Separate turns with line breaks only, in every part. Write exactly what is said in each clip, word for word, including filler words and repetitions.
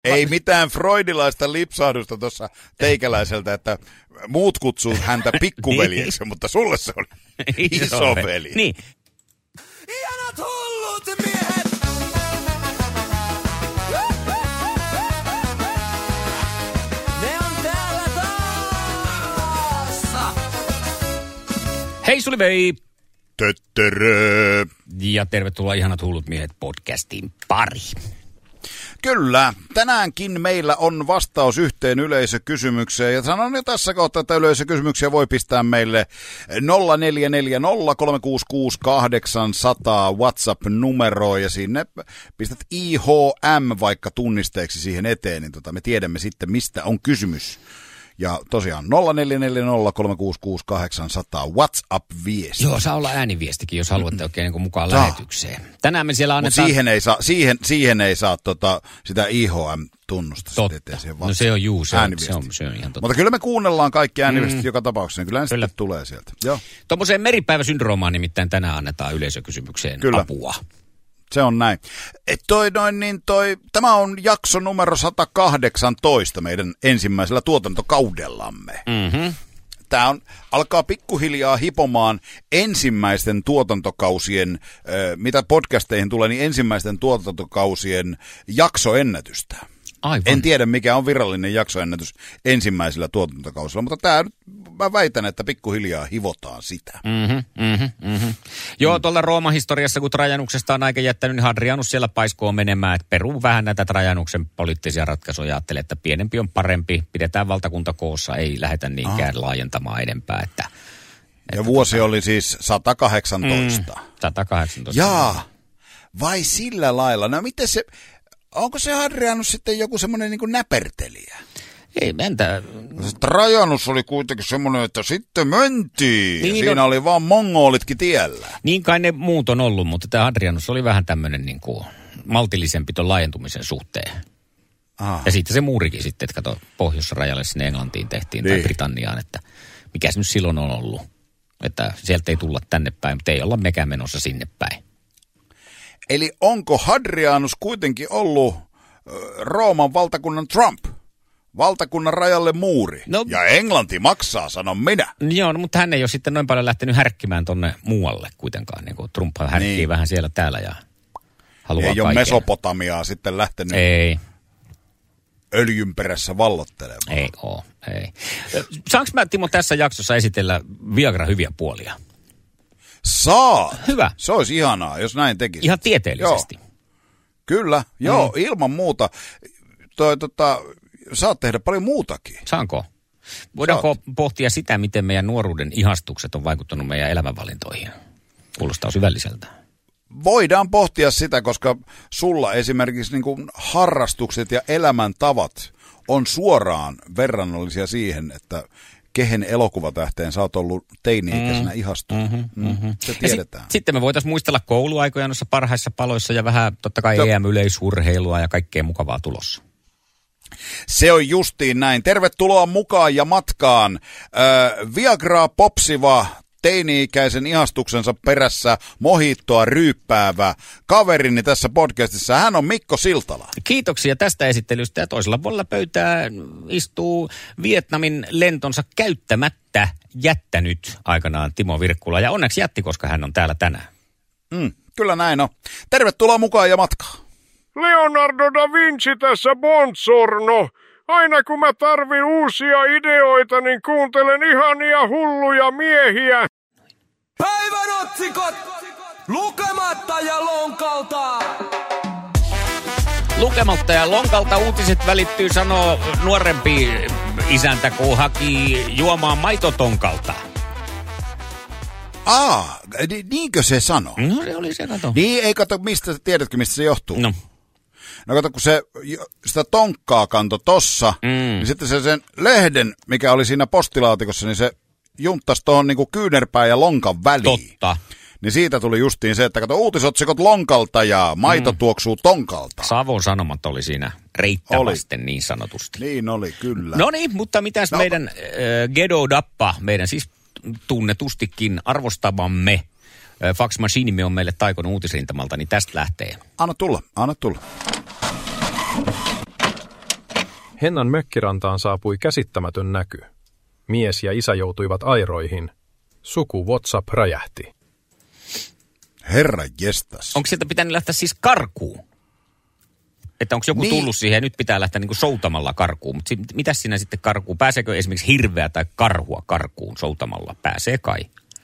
Ei mitään freudilaista lipsahdusta tuossa teikäläiseltä, että muut kutsuu häntä pikkuveljeksi, mutta sulle se oli isoveli.
Niin.
Ihanat hullut miehet! Ne on täällä taas!
Hei Suli vei!
Töttörö.
Ja tervetuloa Ihanat hullut miehet podcastin pari.
Kyllä, tänäänkin meillä on vastaus yhteen yleisökysymykseen ja sanon jo tässä kohtaa, että yleisökysymyksiä voi pistää meille nolla neljä neljä nolla kolme kuusi kuusi kahdeksan nolla nolla WhatsApp-numeroon ja sinne pistät I H M vaikka tunnisteeksi siihen eteen, niin tota me tiedämme sitten mistä on kysymys. Ja tosiaan nolla neljä neljä nolla kolme kuusi kuusi kahdeksan nolla nolla WhatsApp-viesti.
Joo, saa olla ääniviestikin, jos haluatte oikein niin mukaan saa lähetykseen. Tänään me siellä annetaan...
Mutta siihen ei saa, siihen, siihen ei saa tota, sitä I H M-tunnusta.
Totta. No se on juu, se on, se on, se on ihan totta.
Mutta kyllä me kuunnellaan kaikki ääniviestit mm. joka tapauksessa, niin kyllä ne sitten tulee sieltä. Joo.
Tuommoiseen meripäiväsyndroomaan nimittäin tänään annetaan yleisökysymykseen kyllä. apua.
Se on näin. Et toi, noin, niin toi, tämä on jakso numero sata kahdeksantoista meidän ensimmäisellä tuotantokaudellamme.
Mm-hmm.
Tämä on, alkaa pikkuhiljaa hipomaan ensimmäisten tuotantokausien, äh, mitä podcasteihin tulee, niin ensimmäisten tuotantokausien jaksoennätystä.
Aivan.
En tiedä, mikä on virallinen jaksoennätys ensimmäisellä tuotantokausilla, mutta tämä, mä väitän, että pikkuhiljaa hivotaan sitä.
Mm-hmm, mm-hmm, mm-hmm. Joo, tuolla Rooman historiassa, kun Trajanuksesta on aika jättänyt, niin Hadrianus siellä paiskoo menemään, että peruu vähän näitä Trajanuksen poliittisia ratkaisuja. Ajattelee, että pienempi on parempi, pidetään valtakunta koossa, ei lähdetä niinkään ah. laajentamaan edempää. Että,
ja
että
vuosi
tota...
oli siis sata kahdeksantoista.
Mm, sata kahdeksantoista.
Jaa, vai sillä lailla? No miten se... Onko se Hadrianus sitten joku semmoinen niin kuin näpertelijä?
Ei, entä...
Trajanus oli kuitenkin semmoinen, että sitten mentiin.
Niin,
siinä
no...
oli vaan mongolitkin tiellä.
Niin kai ne muut on ollut, mutta tämä Hadrianus oli vähän tämmöinen niin kuin maltillisempi ton laajentumisen suhteen.
Ah.
Ja sitten se muurikin sitten, että kato, pohjoisrajalle sinne Englantiin tehtiin niin. Tai Britanniaan, että mikä se nyt silloin on ollut. Että sieltä ei tulla tänne päin, mutta ei olla mekään menossa sinne päin.
Eli onko Hadrianus kuitenkin ollut äh, Rooman valtakunnan Trump? Valtakunnan rajalle muuri. No, ja Englanti maksaa, sanon minä.
Joo, no, mutta hän ei ole sitten noin paljon lähtenyt härkkimään tonne muualle kuitenkaan. Niin kuin Trump härkkii niin. vähän siellä täällä ja haluaa
ei
kaiken.
Ole Mesopotamiaa sitten lähtenyt
ei.
öljyn perässä vallottelemaan.
Ei oo, ei. Saanko mä, Timo, tässä jaksossa esitellä Viagra hyviä puolia?
Saa.
Hyvä.
Se olisi ihanaa, jos näin tekisi.
Ihan tieteellisesti.
Joo. Kyllä, joo, mm. ilman muuta. Toi, tota, saat tehdä paljon muutakin.
Saanko? Voidaanko saat. pohtia sitä, miten meidän nuoruuden ihastukset on vaikuttanut meidän elämänvalintoihin? Kuulostaa syvälliseltä.
Voidaan pohtia sitä, koska sulla esimerkiksi niin kuin harrastukset ja elämäntavat on suoraan verrannollisia siihen, että kehen elokuvatähteen sä oot ollut teini-ikäisenä mm. ihastunut.
Mm-hmm, mm-hmm.
Se tiedetään.
Sit, sitten me voitaisiin muistella kouluaikoja noissa parhaissa paloissa ja vähän totta kai E M-yleisurheilua ja kaikkea mukavaa tulossa.
Se on justiin näin. Tervetuloa mukaan ja matkaan. Äh, Viagraa popsiva, teini-ikäisen ihastuksensa perässä mohittoa ryyppäävä kaverini tässä podcastissa. Hän on Mikko Siltala.
Kiitoksia tästä esittelystä. Ja toisella puolella pöytää istuu Vietnamin lentonsa käyttämättä jättänyt aikanaan Timo Virkkula. Ja onneksi jätti, koska hän on täällä tänään.
Mm, kyllä näin on. Tervetuloa mukaan ja matkaan.
Leonardo da Vinci tässä Bonsorno. Aina kun mä tarvin uusia ideoita, niin kuuntelen ihania hulluja miehiä.
Päivän otsikot! Lukematta ja lonkalta!
Lukematta ja lonkalta uutiset välittyy, sanoo nuorempi isäntä, kun haki juomaan maitotonkalta.
Aa, niinkö se sanoo?
No se oli se, kato.
Niin, ei kato, mistä, tiedätkö mistä se johtuu?
No.
No kato, kun se, sitä tonkkaa kanto tossa, mm. niin sitten se sen lehden, mikä oli siinä postilaatikossa, niin se junttasi tuohon niinku kyynärpään ja lonkan väliin.
Totta.
Niin siitä tuli justiin se, että kato uutisotsikot lonkalta ja maito mm. tuoksuu tonkalta.
Savon Sanomat oli siinä reittävästen niin sanotusti.
Niin oli, kyllä.
No niin, mutta mitäs no. meidän äh, Gedo Dappa, meidän siis tunnetustikin arvostamamme äh, Fax Machine on meille taikonut uutisrintamalta, niin tästä lähtee.
Anna tulla, anna tulla.
Hennan mökkirantaan saapui käsittämätön näky. Mies ja isä joutuivat airoihin. Suku WhatsApp räjähti.
Herra jestas.
Onko sieltä pitänyt lähteä siis karkuun? Että onko joku
Niin.
tullut siihen ja nyt pitää lähteä niin kuin soutamalla karkuun. Mutta si- mitäs siinä sitten karkuun? Pääseekö esimerkiksi hirveä tai karhua karkuun soutamalla? Pääsee kai.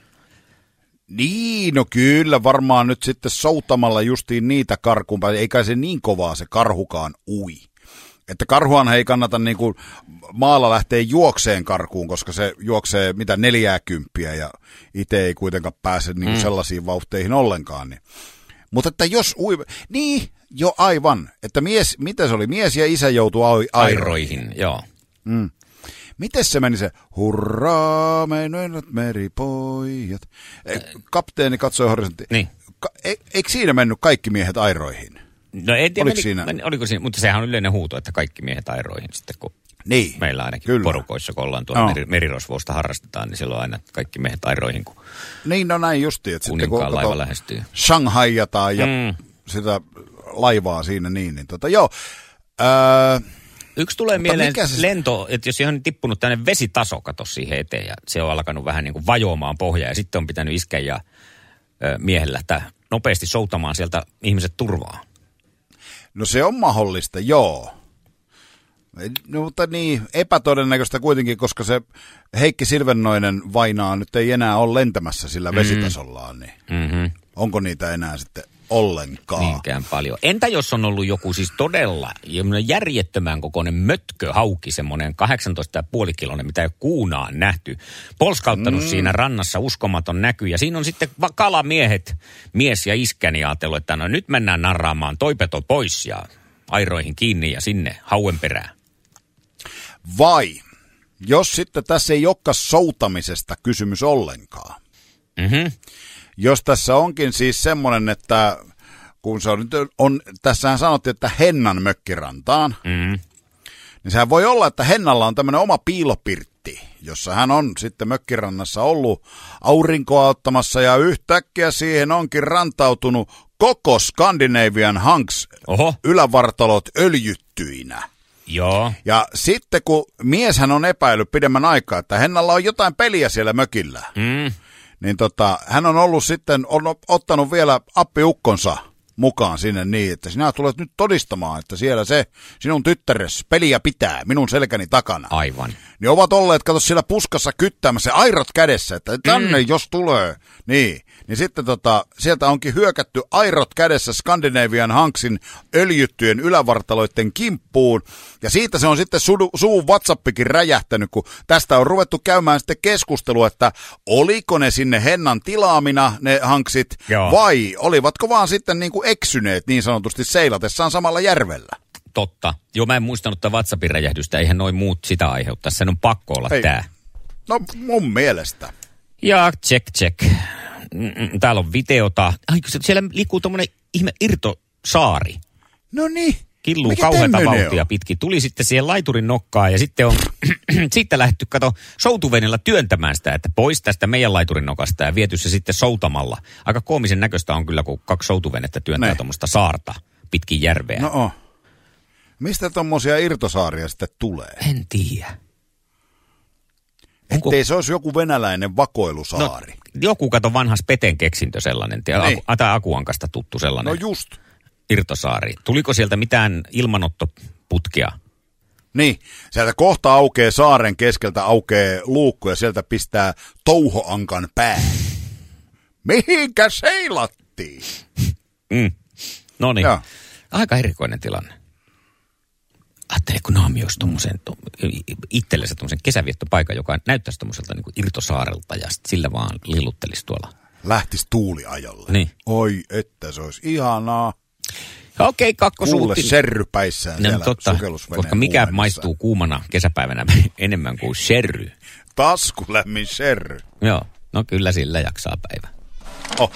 Niin, no kyllä varmaan nyt sitten soutamalla justiin niitä karkuun päin. Eikä se niin kovaa se karhukaan ui. Että karhuan ei kannata niin kuin maalla lähteä juokseen karkuun, koska se juoksee mitä neljääkymppiä ja itse ei kuitenkaan pääse niin kuin mm. sellaisiin vauhteihin ollenkaan. Niin. Mutta että jos ui... Niin, jo aivan. Että mies, mitä se oli? Mies ja isä joutui ai- airoihin.
Airoihin, joo.
Mm. Miten se meni se, hurraa, menöinät meripojat. E, kapteeni katsoi horisonttiin.
Niin.
Ka- e, eikö siinä mennyt kaikki miehet airoihin?
No en tiedä,
Oliko
meni,
siinä?
Meni, oliko siinä, mutta sehän on yleinen huuto, että kaikki miehet airoihin sitten, kun
Niin.
meillä ainakin
Kyllä.
porukoissa, kun ollaan tuolla
Joo.
meri, merirosvousta harrastetaan, niin silloin aina kaikki miehet airoihin, kun
Niin, no näin justiin. Että sitten kun
kuninkaan laiva
kato,
lähestyy.
Shanghaiataan ja
Mm.
sitä laivaa siinä niin, niin tota, joo. Öö,
Yksi tulee
Mutta
mieleen
mikä se-
lento, että jos ihan tippunut tänne vesitaso, kato siihen eteen, ja se on alkanut vähän niin kuin vajoamaan pohjaa, ja sitten on pitänyt iskeä ja ö, miehen lähteä nopeasti soutamaan sieltä ihmiset turvaa.
no se on mahdollista, joo. No, mutta niin, epätodennäköistä kuitenkin, koska se Heikki Silvennoinen vainaa nyt ei enää ole lentämässä sillä
Mm.
vesitasollaan, niin
Mm-hmm.
onko niitä enää sitten ollenkaan?
Niinkään paljon. Entä jos on ollut joku siis todella järjettömän kokoinen mötköhauki, semmoinen kahdeksantoista pilkku viisi kiloinen, mitä ei ole kuunaan nähty, polskauttanut mm. siinä rannassa, uskomaton näky. Ja siinä on sitten va- kalamiehet, mies ja iskäni ajatellut, että no nyt mennään narraamaan toipeto pois ja airoihin kiinni ja sinne hauen perään.
Vai, jos sitten tässä ei olekaan soutamisesta kysymys ollenkaan.
Mhm.
Jos tässä onkin siis semmoinen, että kun se on nyt, on, tässähän sanottiin, että Hennan mökkirantaan,
Mm.
niin sehän voi olla, että Hennalla on tämmöinen oma piilopirtti, jossa hän on sitten mökkirannassa ollut aurinkoa ottamassa ja yhtäkkiä siihen onkin rantautunut koko Scandinavian Hanks
Oho.
ylävartalot öljyttyinä.
Joo.
Ja sitten kun mieshän on epäillyt pidemmän aikaa, että Hennalla on jotain peliä siellä mökillä,
Mm.
niin tota, hän on ollut sitten, on ottanut vielä appiukkonsa mukaan sinne niin, että sinä tulet nyt todistamaan, että siellä se sinun tyttäres peliä pitää minun selkäni takana.
Aivan.
Niin ovat olleet, kato siellä puskassa kyttäämässä, airot kädessä, että tänne mm. jos tulee, niin. Niin sitten tota, sieltä onkin hyökätty airot kädessä Scandinavian Hanksin öljyttyjen ylävartaloiden kimppuun. Ja siitä se on sitten su- suun WhatsAppikin räjähtänyt, kun tästä on ruvettu käymään sitten keskustelua, että oliko ne sinne Hennan tilaamina ne Hanksit,
Joo.
vai olivatko vaan sitten niin kuin eksyneet niin sanotusti seilatessaan samalla järvellä.
Totta. Joo, mä en muistanut tätä WhatsAppin räjähdystä. Eihän noin muut sitä aiheuttaa. Sen on pakko olla
Ei.
tää.
No mun mielestä.
Ja check, check. Mm, Täällä on videota. Ai, kun se- siellä liikkuu tommonen ihme irtosaari.
No niin.
Killuu
Mikä
kauheata
tämmönen
vauhtia
on?
pitkin. Tuli sitten siihen laiturin nokkaan ja sitten on sitten lähdetty, kato, soutuvenillä työntämään sitä, että pois tästä meidän laiturin nokasta ja viety se sitten soutamalla. Aika koomisen näköistä on kyllä, kun kaksi soutuvenettä työntää
Ne.
tuommoista saarta pitkin järveä.
No on. Mistä tommosia irtosaaria sitten tulee?
En tiedä. Onko-
Ettei se olisi joku venäläinen vakoilusaari.
No, joku kato vanhas Peten keksintö sellainen, tiedä,
Niin.
aku, tai Akuankasta tuttu sellainen
No just.
irtosaari. Tuliko sieltä mitään ilmanottoputkea?
Niin, sieltä kohta aukeaa saaren keskeltä aukeaa luukku ja sieltä pistää touhoankan pää. Mihinkä seilattiin?
Mm. No niin,
Joo.
aika erikoinen tilanne. Ajattele, kun naami olisi tommosen, to, itsellensä tommosen kesäviettopaikan, joka näyttäisi tommoselta niin kuin irtosaarelta ja sit sillä vaan lilluttelisi tuolla.
Lähtis tuuliajolle.
Niin.
Oi, että se olisi ihanaa.
Okei,
Kuule
kakkosuutin.
serrypäissään
No,
siellä
totta,
sukellusveneen
koska mikä
kuumennessa.
maistuu kuumana kesäpäivänä enemmän kuin sherry.
Taskulämmin serry.
Joo, no kyllä sillä jaksaa päivä.
Oh.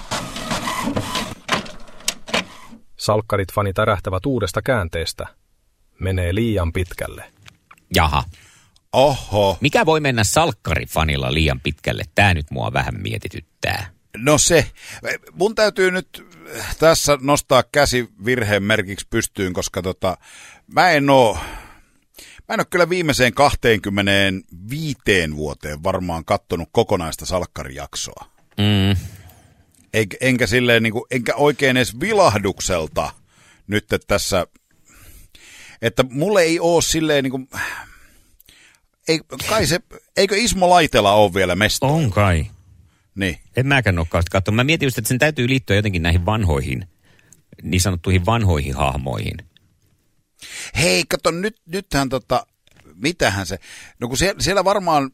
Salkkarit fanit ärähtävät uudesta käänteestä. Menee liian pitkälle.
Jaha.
Oho.
Mikä voi mennä salkkarifanilla liian pitkälle? Tää nyt mua vähän mietityttää.
No se, mun täytyy nyt tässä nostaa käsi virheen merkiksi pystyyn, koska tota, mä en oo, Mä en ole kyllä viimeiseen kaksikymmentäviisi vuoteen varmaan kattonut kokonaista salkkarijaksoa.
Mm.
Eikä, enkä silleen, niin kuin, enkä oikein edes vilahdukselta nyt tässä, että mulle ei ole silleen, niin kuin, ei, kai se, eikö Ismo Laitela ole vielä mestari?
On kai.
Niin.
En mäkään ole kauheasti katsonut. Mä mietin just, että sen täytyy liittyä jotenkin näihin vanhoihin, niin sanottuihin vanhoihin hahmoihin.
Hei, kato, nyt, nythän tota, mitähän se, no kun siellä, siellä varmaan,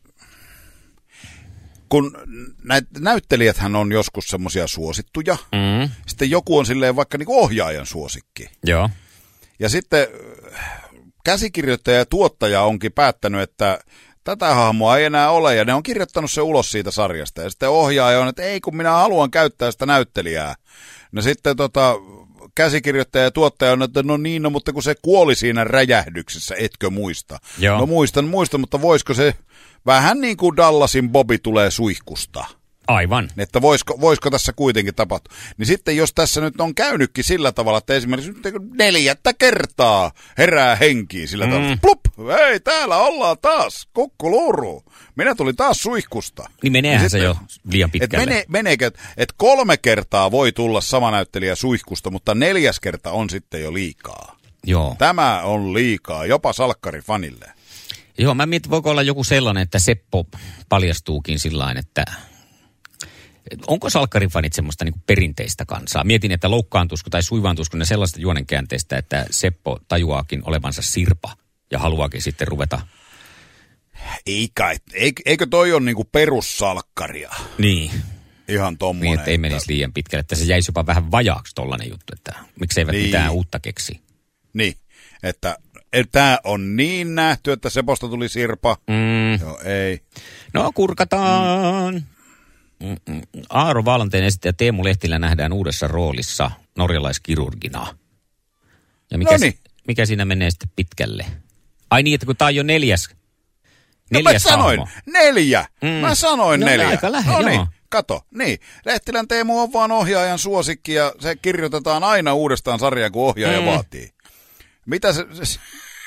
kun näitä näyttelijäthän on joskus semmoisia suosittuja,
Mm.
sitten joku on silleen vaikka niinku ohjaajan suosikki.
Joo.
Ja sitten käsikirjoittaja ja tuottaja onkin päättänyt, että tätä hahmoa ei enää ole, ja ne on kirjoittanut se ulos siitä sarjasta. Ja sitten ohjaaja on, että ei, kun minä haluan käyttää sitä näyttelijää. No sitten tota, käsikirjoittaja ja tuottaja on, että no niin, no, mutta kun se kuoli siinä räjähdyksessä, etkö muista?
Joo.
No muistan, muistan, mutta voisiko se, vähän niin kuin Dallasin Bobby tulee suihkusta.
Aivan.
Että voisiko, voisiko tässä kuitenkin tapahtua. Niin sitten jos tässä nyt on käynytkin sillä tavalla, että esimerkiksi nyt neljättä kertaa herää henkiin sillä mm. tavalla, plup, hei täällä ollaan taas, kukkuluuru, minä tulin taas suihkusta.
Niin meneehän
niin
se
sitten,
jo liian pitkälle.
Et mene, meneekö, että kolme kertaa voi tulla sama näyttelijä suihkusta, mutta neljäs kerta on sitten jo liikaa.
Joo.
Tämä on liikaa, jopa salkkarifanille.
Joo, mä mietin, voiko olla joku sellainen, että Seppo paljastuukin sillain, että onko salkkarifanit semmoista niin kuin perinteistä kansaa? Mietin, että loukkaantuisiko tai suivaantuisiko ne sellaista juonenkäänteistä, että Seppo tajuaakin olevansa sirpa ja haluaakin sitten ruveta.
Ei kai, eikö toi ole niinku perussalkkaria?
Niin.
Ihan tommonen.
Niin, että ei menisi liian pitkälle, että se jäisi jopa vähän vajaaksi tollainen juttu, että mikseivät
niin.
mitään uutta keksi.
Niin, että tämä on niin nähty, että Seposta tuli sirpa.
Mm.
Joo, ei.
No, kurkataan. Mm. Aaro Valanteen esittäjä Teemu Lehtilä nähdään uudessa roolissa norjalaiskirurgina. Ja mikä,
Noniin.
mikä siinä menee sitten pitkälle? Ai niin, että kun tää on jo neljäs,
No
neljäs
mä sanoin,
hahmo.
neljä.
Mm.
Mä sanoin
No,
neljä.
aika lähellä,
no niin,
joo.
kato. Niin, Lehtilän Teemu on vaan ohjaajan suosikki ja se kirjoitetaan aina uudestaan sarjaan, kun ohjaaja
Mm.
vaatii. Mitä se... se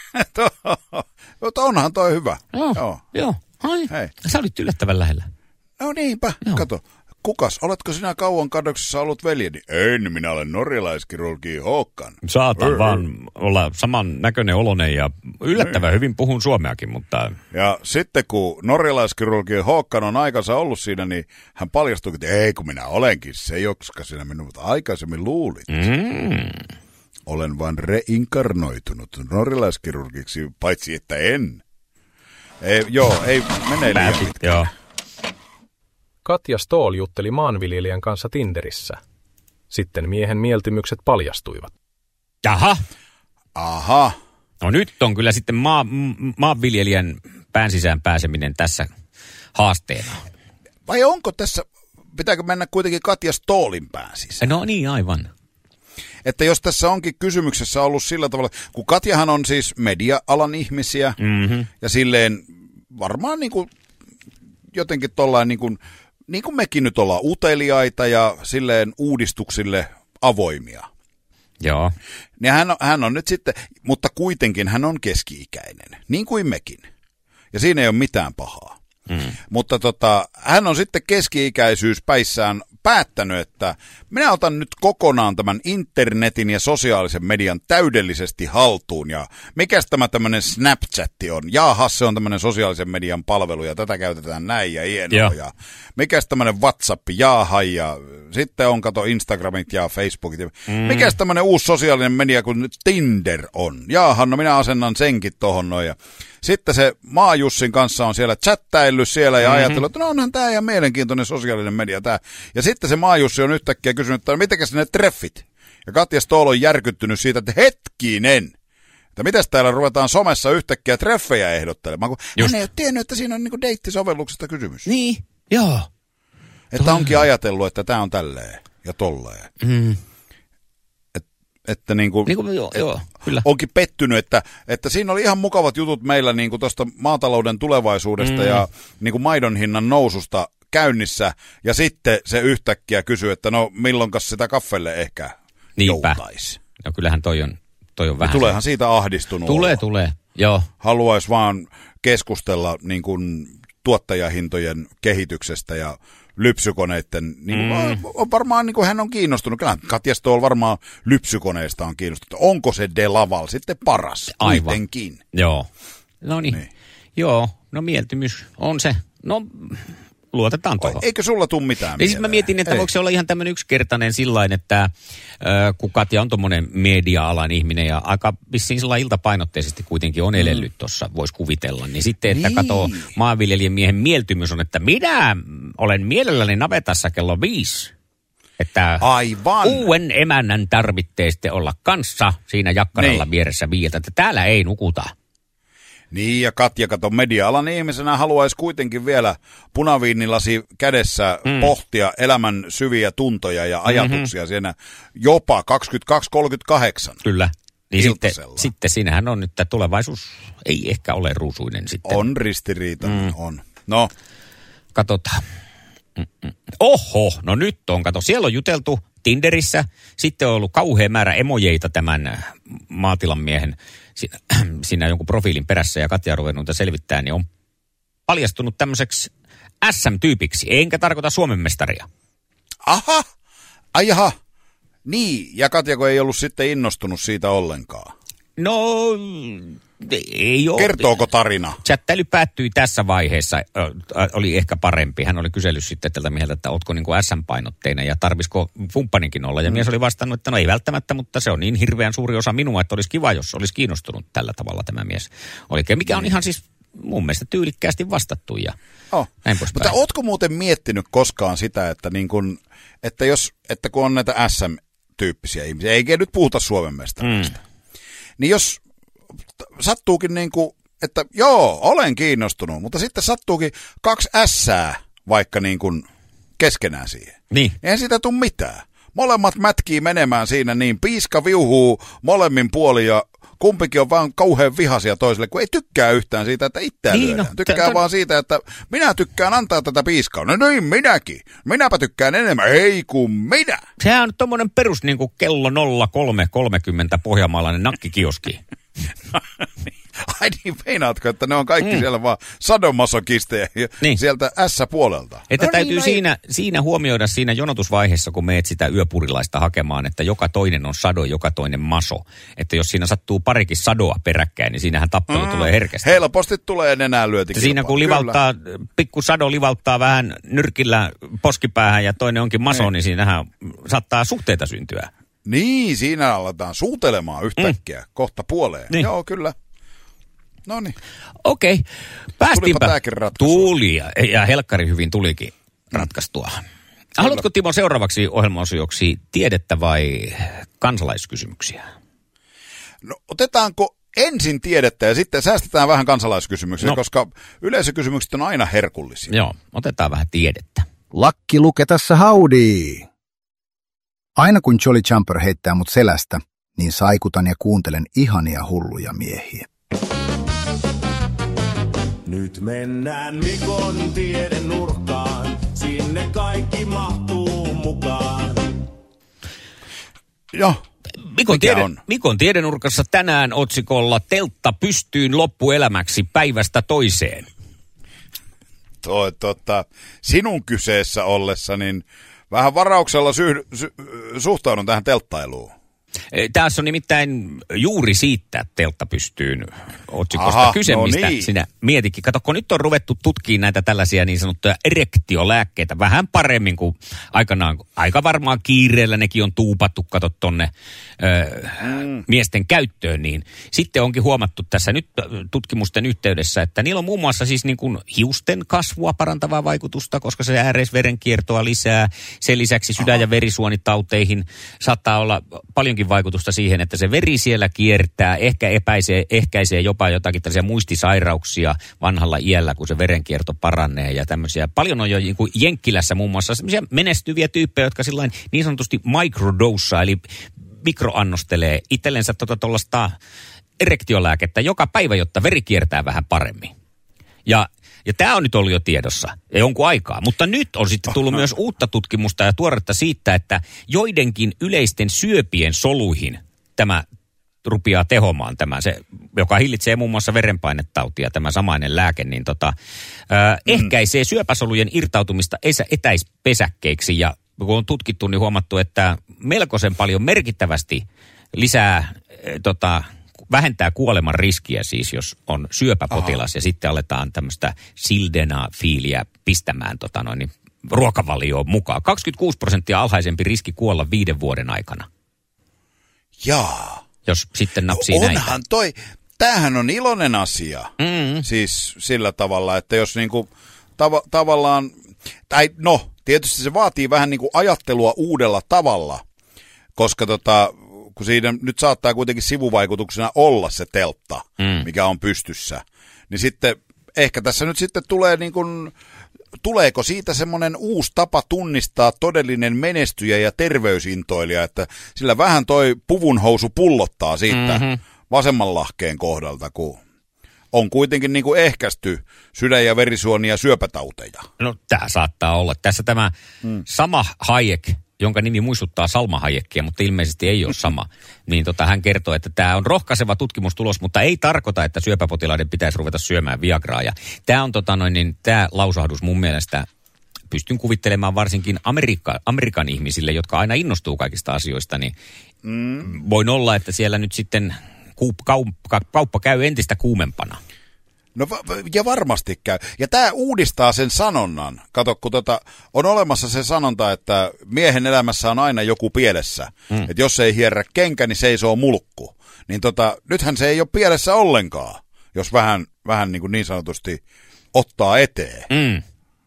Mutta onhan toi hyvä.
Joo,
Joo.
joo. Ai,
Hei.
sä olit yllättävän lähellä.
No niinpä,
Joo.
kato. Kukas, oletko sinä kauan kadoksessa ollut veljeni? En, minä olen norjalaiskirurgi Håkan.
Saatan
Öö.
vaan olla saman näköinen oloinen ja yllättävän hyvin puhun suomeakin, mutta...
Ja sitten kun norjalaiskirurgi Håkan on aikansa ollut siinä, niin hän paljastui, että ei kun minä olenkin se, jotka sinä minut aikaisemmin luulit.
Mm.
Olen vain reinkarnoitunut norjalaiskirurgiksi, paitsi että en. Ei, joo, ei mene liian
Päätit,
pitkä.
joo.
Katja Stoll jutteli maanviljelijän kanssa Tinderissä. Sitten miehen mieltymykset paljastuivat.
Jaha.
Aha.
No nyt on kyllä sitten maa, m- maanviljelijän pään sisään pääseminen tässä haasteena.
Vai onko tässä, pitääkö mennä kuitenkin Katja Stollin pään sisään?
No niin, aivan.
Että jos tässä onkin kysymyksessä ollut sillä tavalla, kun Katjahan on siis media-alan ihmisiä,
Mm-hmm.
ja silleen varmaan niin kuin jotenkin tollain niin kuin, niin kuin mekin nyt ollaan uteliaita ja silleen uudistuksille avoimia.
Joo.
Niin hän on, hän on nyt sitten, mutta kuitenkin hän on keski-ikäinen, niin kuin mekin. Ja siinä ei ole mitään pahaa.
Mm.
Mutta tota, hän on sitten keski-ikäisyys päissään päättänyt, että minä otan nyt kokonaan tämän internetin ja sosiaalisen median täydellisesti haltuun. Ja mikäs tämä tämmöinen Snapchatti on? Jaha, se on tämmöinen sosiaalisen median palvelu ja tätä käytetään näin ja hienoa. Ja mikäs tämmöinen WhatsApp? Jaha, ja sitten on kato Instagramit ja Facebookit. Mm. Mikäs tämmöinen uusi sosiaalinen media kuin nyt Tinder on? Jaha, no minä asennan senkin tohon noin. Ja sitten se Maajussin kanssa on siellä chattaillut siellä ja mm-hmm. ajatellut, että no onhan tämä ihan mielenkiintoinen sosiaalinen media tämä. Ja sitten se Maajussi on yhtäkkiä kysynyt, että mitenkäs ne treffit? Ja Katja Stoll on järkyttynyt siitä, että hetkinen, että mitäs täällä ruvetaan somessa yhtäkkiä treffejä ehdottelemaan, kun
Just.
hän ei ole tiennyt, että siinä on niinku deittisovelluksesta kysymys.
Niin, joo.
Että Toi. onkin ajatellut, että tämä on tälleen ja tolleen.
Mm.
Että niinku,
Niin kuin, joo, joo, kyllä.
onkin pettynyt, että, että siinä oli ihan mukavat jutut meillä niinku tuosta maatalouden tulevaisuudesta mm. ja niinku maidon hinnan noususta käynnissä. Ja sitten se yhtäkkiä kysyy, että no milloinkas sitä kaffelle ehkä
Niinpä.
joutaisi.
No kyllähän toi on, toi on vähän.
Ja tuleehan siitä ahdistunut
Tulee,
olla.
tulee. Joo.
haluaisi vaan keskustella niin kuin tuottajahintojen kehityksestä ja lypsykoneiden, niin mm. on varmaan niin kuin hän on kiinnostunut. Kyllä Katja Stoll varmaan lypsykoneista on kiinnostunut. Onko se De Laval sitten paras?
Aivan.
Kuitenkin.
Joo. No niin.
niin.
Joo, no mieltymys on se. No luotetaan tuohon.
Eikö sulla tule mitään
mieleen? Siis mä mietin, että Ei. voiko se olla ihan tämmöinen yksinkertainen sillain, että äh, kun Katja on tommonen media-alan ihminen ja aika vissiin sillä iltapainotteisesti kuitenkin on elellyt tuossa, voisi kuvitella. Niin sitten, että niin. Katoo maanviljelijän miehen mieltymys on, että minä olen mielelläni navetassa kello viisi. Että
Aivan.
uuden emännän tarvitsee sitten olla kanssa siinä jakkaralla niin. vieressä viiltä, että täällä ei nukuta.
Niin, ja Katja, kato, media-alan ihmisenä haluaisi kuitenkin vielä punaviinilasi kädessä mm. pohtia elämän syviä tuntoja ja ajatuksia mm-hmm. siinä jopa kaksikymmentäkaksi kolmekymmentäkahdeksan.
Kyllä. Niin sitten, sitten siinähän on, että tulevaisuus ei ehkä ole ruusuinen sitten.
On ristiriitainen, mm. on. No.
Katsotaan. Mm-mm. Oho, no nyt on, kato, siellä on juteltu Tinderissä, sitten on ollut kauhea määrä emojeita tämän maatilan miehen siinä, siinä jonkun profiilin perässä ja Katja on ruvennut selvittää, niin on paljastunut tämmöiseksi äs äm-tyypiksi, enkä tarkoita Suomen mestaria.
Aha, ai jaha, niin, ja Katjako ei ollut sitten innostunut siitä ollenkaan.
No, ei ole.
Kertooko tarina?
Chattailu päättyi tässä vaiheessa, ö, oli ehkä parempi. Hän oli kysellyt sitten tältä mieltä, että ootko niin kuin äs äm-painotteinen ja tarvisiko fumppaninkin olla. Ja mm. mies oli vastannut, että no ei välttämättä, mutta se on niin hirveän suuri osa minua, että olisi kiva, jos olisi kiinnostunut tällä tavalla tämä mies. Oikein, mikä on ihan siis mun mielestä tyylikkäästi vastattu ja oh. näin poispäin.
Mutta ootko muuten miettinyt koskaan sitä, että, niin kun, että, jos, että kun on näitä äs äm-tyyppisiä ihmisiä, eikä nyt puhuta Suomen mestarista, mm. niin jos sattuukin niin kuin, että joo, olen kiinnostunut, mutta sitten sattuukin kaksi ässää vaikka niin kuin keskenään siihen.
Niin.
Eihän siitä tule mitään. Molemmat mätkii menemään siinä niin, piiska viuhuu molemmin puolin ja kumpikin on vaan kauhean vihaisia toiselle, kun ei tykkää yhtään siitä, että itseään niin, lyödään. No, tykkää t- vaan t- siitä, että minä tykkään antaa tätä piiskaa. No niin, minäkin. Minäpä tykkään enemmän. Ei kun minä.
Sehän on tommonen perus niin kuin kello nolla kolme kolmekymmentä pohjanmaalainen nakkikioski.
Ai niin, meinaatko, että ne on kaikki mm. siellä vaan sadomasokisteja niin. sieltä ässä-puolelta?
Että
no
täytyy
niin,
siinä, siinä huomioida siinä jonotusvaiheessa, kun meet sitä yöpurilaista hakemaan, että joka toinen on sado, joka toinen maso. Että jos siinä sattuu parikin sadoa peräkkäin, niin siinähän tappelu mm. tulee herkästi.
Helposti tulee nenään lyötikilpaa.
Siinä kun livauttaa, pikku sado livauttaa vähän nyrkillä poskipäähän ja toinen onkin maso, niin, niin siinähän saattaa suhteita syntyä.
Niin, siinä aletaan suutelemaan yhtäkkiä, mm. kohta puoleen. Niin. Joo, kyllä. No niin.
Okei, okay. Päästiinpä.
Tuli
ja, ja helkkari hyvin tulikin ratkaistua. Mm. Haluatko Timo seuraavaksi ohjelmaosioksi tiedettä vai kansalaiskysymyksiä?
No otetaanko ensin tiedettä ja sitten säästetään vähän kansalaiskysymyksiä, no. koska yleisökysymykset on aina herkullisia.
Joo, otetaan vähän tiedettä.
Lakki Luke tässä haudii. Aina kun Jolly Jumper heittää mut selästä, niin saikutan ja kuuntelen ihania hulluja miehiä.
Nyt mennään Mikon tieden nurkkaan, sinne kaikki mahtuu mukaan.
Joo.
Mikon, tiede, Mikon tiedenurkassa tänään otsikolla teltta pystyyn loppuelämäksi päivästä toiseen.
Toi, tota, sinun kyseessä ollessa, niin vähän varauksella sy- sy- suhtaudun tähän telttailuun.
Tässä on nimittäin juuri siitä teltta pystyyn otsikosta Aha, kyse, no mistä niin. sinä mietikin. Kato, kun nyt on ruvettu tutkimaan näitä tällaisia niin sanottuja erektiolääkkeitä vähän paremmin kuin aikanaan. Aika varmaan kiireellä nekin on tuupattu, kato tonne ö, mm. miesten käyttöön. Niin sitten onkin huomattu tässä nyt tutkimusten yhteydessä, että niillä on muun muassa siis niin kuin hiusten kasvua parantavaa vaikutusta, koska se ääreisverenkiertoa lisää. Sen lisäksi sydän- Aha. ja verisuonitauteihin saattaa olla paljon vaikutusta siihen, että se veri siellä kiertää, ehkä epäisee, ehkäisee jopa jotakin tällaisia muistisairauksia vanhalla iällä, kun se verenkierto paranee ja tämmöisiä. Paljon on jo niin kuin Jenkkilässä muun muassa semmoisia menestyviä tyyppejä, jotka sillain niin sanotusti microdossaa, eli mikroannostelee itsellensä tuollaista tota, erektiolääkettä joka päivä, jotta veri kiertää vähän paremmin. Ja Ja tämä on nyt ollut jo tiedossa jonkun aikaa, mutta nyt on sitten tullut myös uutta tutkimusta ja tuoretta siitä, että joidenkin yleisten syöpien soluihin tämä rupeaa tehomaan tämä, se, joka hillitsee muun muassa verenpainetautia, tämä samainen lääke, niin tota, ää, mm. ehkäisee syöpäsolujen irtautumista esä, etäispesäkkeiksi. Ja kun on tutkittu, niin huomattu, että melkoisen paljon merkittävästi lisää, ä, tota, vähentää kuoleman riskiä siis, jos on syöpäpotilas. Aha. Ja sitten aletaan tämmöistä sildenafiiliä pistämään tota noin, niin ruokavalioon mukaan. kaksikymmentäkuusi prosenttia alhaisempi riski kuolla viiden vuoden aikana.
Jaa.
Jos sitten napsii
no,
näitä.
Onhan toi, tämähän on iloinen asia. Mm-hmm. Siis sillä tavalla, että jos niinku tav- tavallaan, tai no, tietysti se vaatii vähän niinku ajattelua uudella tavalla, koska tota, kun siinä nyt saattaa kuitenkin sivuvaikutuksena olla se teltta, mm. mikä on pystyssä, niin sitten ehkä tässä nyt sitten tulee niin kuin, tuleeko siitä semmoinen uusi tapa tunnistaa todellinen menestyjä ja terveysintoilija, että sillä vähän toi puvunhousu pullottaa siitä mm-hmm. vasemman lahkeen kohdalta, kun on kuitenkin niin kuin ehkäisty sydän- ja verisuonia syöpätauteja.
No tämä saattaa olla. Tässä tämä mm. sama Hayek, jonka nimi muistuttaa Salma Hayekia, mutta ilmeisesti ei ole sama, niin tota, hän kertoo, että tämä on rohkaiseva tutkimustulos, mutta ei tarkoita, että syöpäpotilaiden pitäisi ruveta syömään Viagraa. Ja tämä on tota noin, niin tämä lausahdus mun mielestä, pystyn kuvittelemaan varsinkin Amerikka, Amerikan ihmisille, jotka aina innostuu kaikista asioista, niin mm. voin olla, että siellä nyt sitten kauppa, kauppa käy entistä kuumempana.
No ja varmasti käy. Ja tämä uudistaa sen sanonnan. Kato, kun tota, on olemassa se sanonta, että miehen elämässä on aina joku pielessä. Mm. Että jos ei hierrä kenkä, niin seisoo mulkku. Niin tota, nythän se ei ole pielessä ollenkaan, jos vähän, vähän niin, kuin niin sanotusti ottaa eteen. Mm.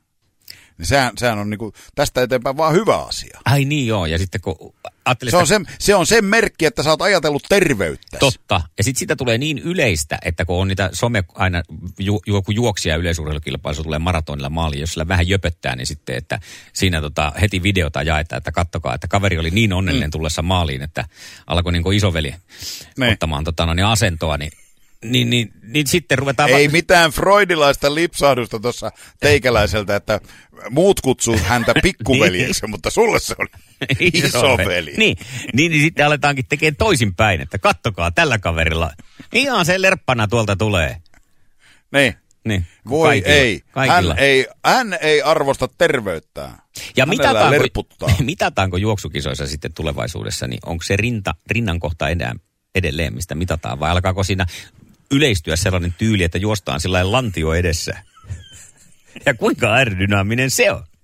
Niin sehän, sehän on niin kuin tästä eteenpäin vaan hyvä asia.
Ai niin joo, ja sitten kun
se on, sen, se on sen merkki, että sä oot ajatellut terveyttä.
Totta, ja sitten sitä tulee niin yleistä, että kun on niitä some aina, ju, joku juoksija yleisurheilukilpailu tulee maratonilla maaliin, jos sillä vähän jöpöttää, niin sitten, että siinä tota, heti videota jaetaan, että kattokaa, että kaveri oli niin onnellinen mm. tullessa maaliin, että alkoi niin kuin isoveli ne. ottamaan tota, no, niin asentoa, niin Niin, niin, niin sitten ruvetaan...
Ei va- mitään freudilaista lipsahdusta tuossa teikäläiseltä, että muut kutsuu häntä pikkuveljeksi, niin. mutta sulle se on isoveli.
Niin, niin, niin sitten aletaankin tekemään toisinpäin, että kattokaa tällä kaverilla. Ihan se lerppana tuolta tulee.
Niin.
Niin.
Voi kaikilla, ei. Hän ei. Hän ei arvosta terveyttään.
Ja mitataanko, mitataanko juoksukisoissa sitten tulevaisuudessa, niin onko se rinta, rinnan kohta enää edelleen, mistä mitataan, vai alkaako siinä yleistyä sellainen tyyli, että juostaan sellainen lantio edessä? Ja kuinka aerodynaaminen se on?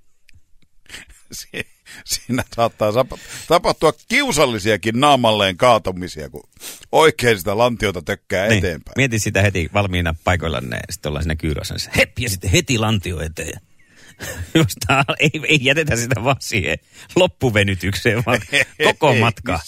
Si- siinä saattaa tapahtua kiusallisiakin naamalleen kaatumisia, kun oikein sitä lantiota tökkää niin, eteenpäin.
Mietin sitä heti valmiina paikoillanne, sitten ollaan siinä kyyrässä, hep, ja sitten heti lantio eteen. Jostain, ei, ei jätetä sitä vaan siihen loppuvenytykseen, vaan koko matka.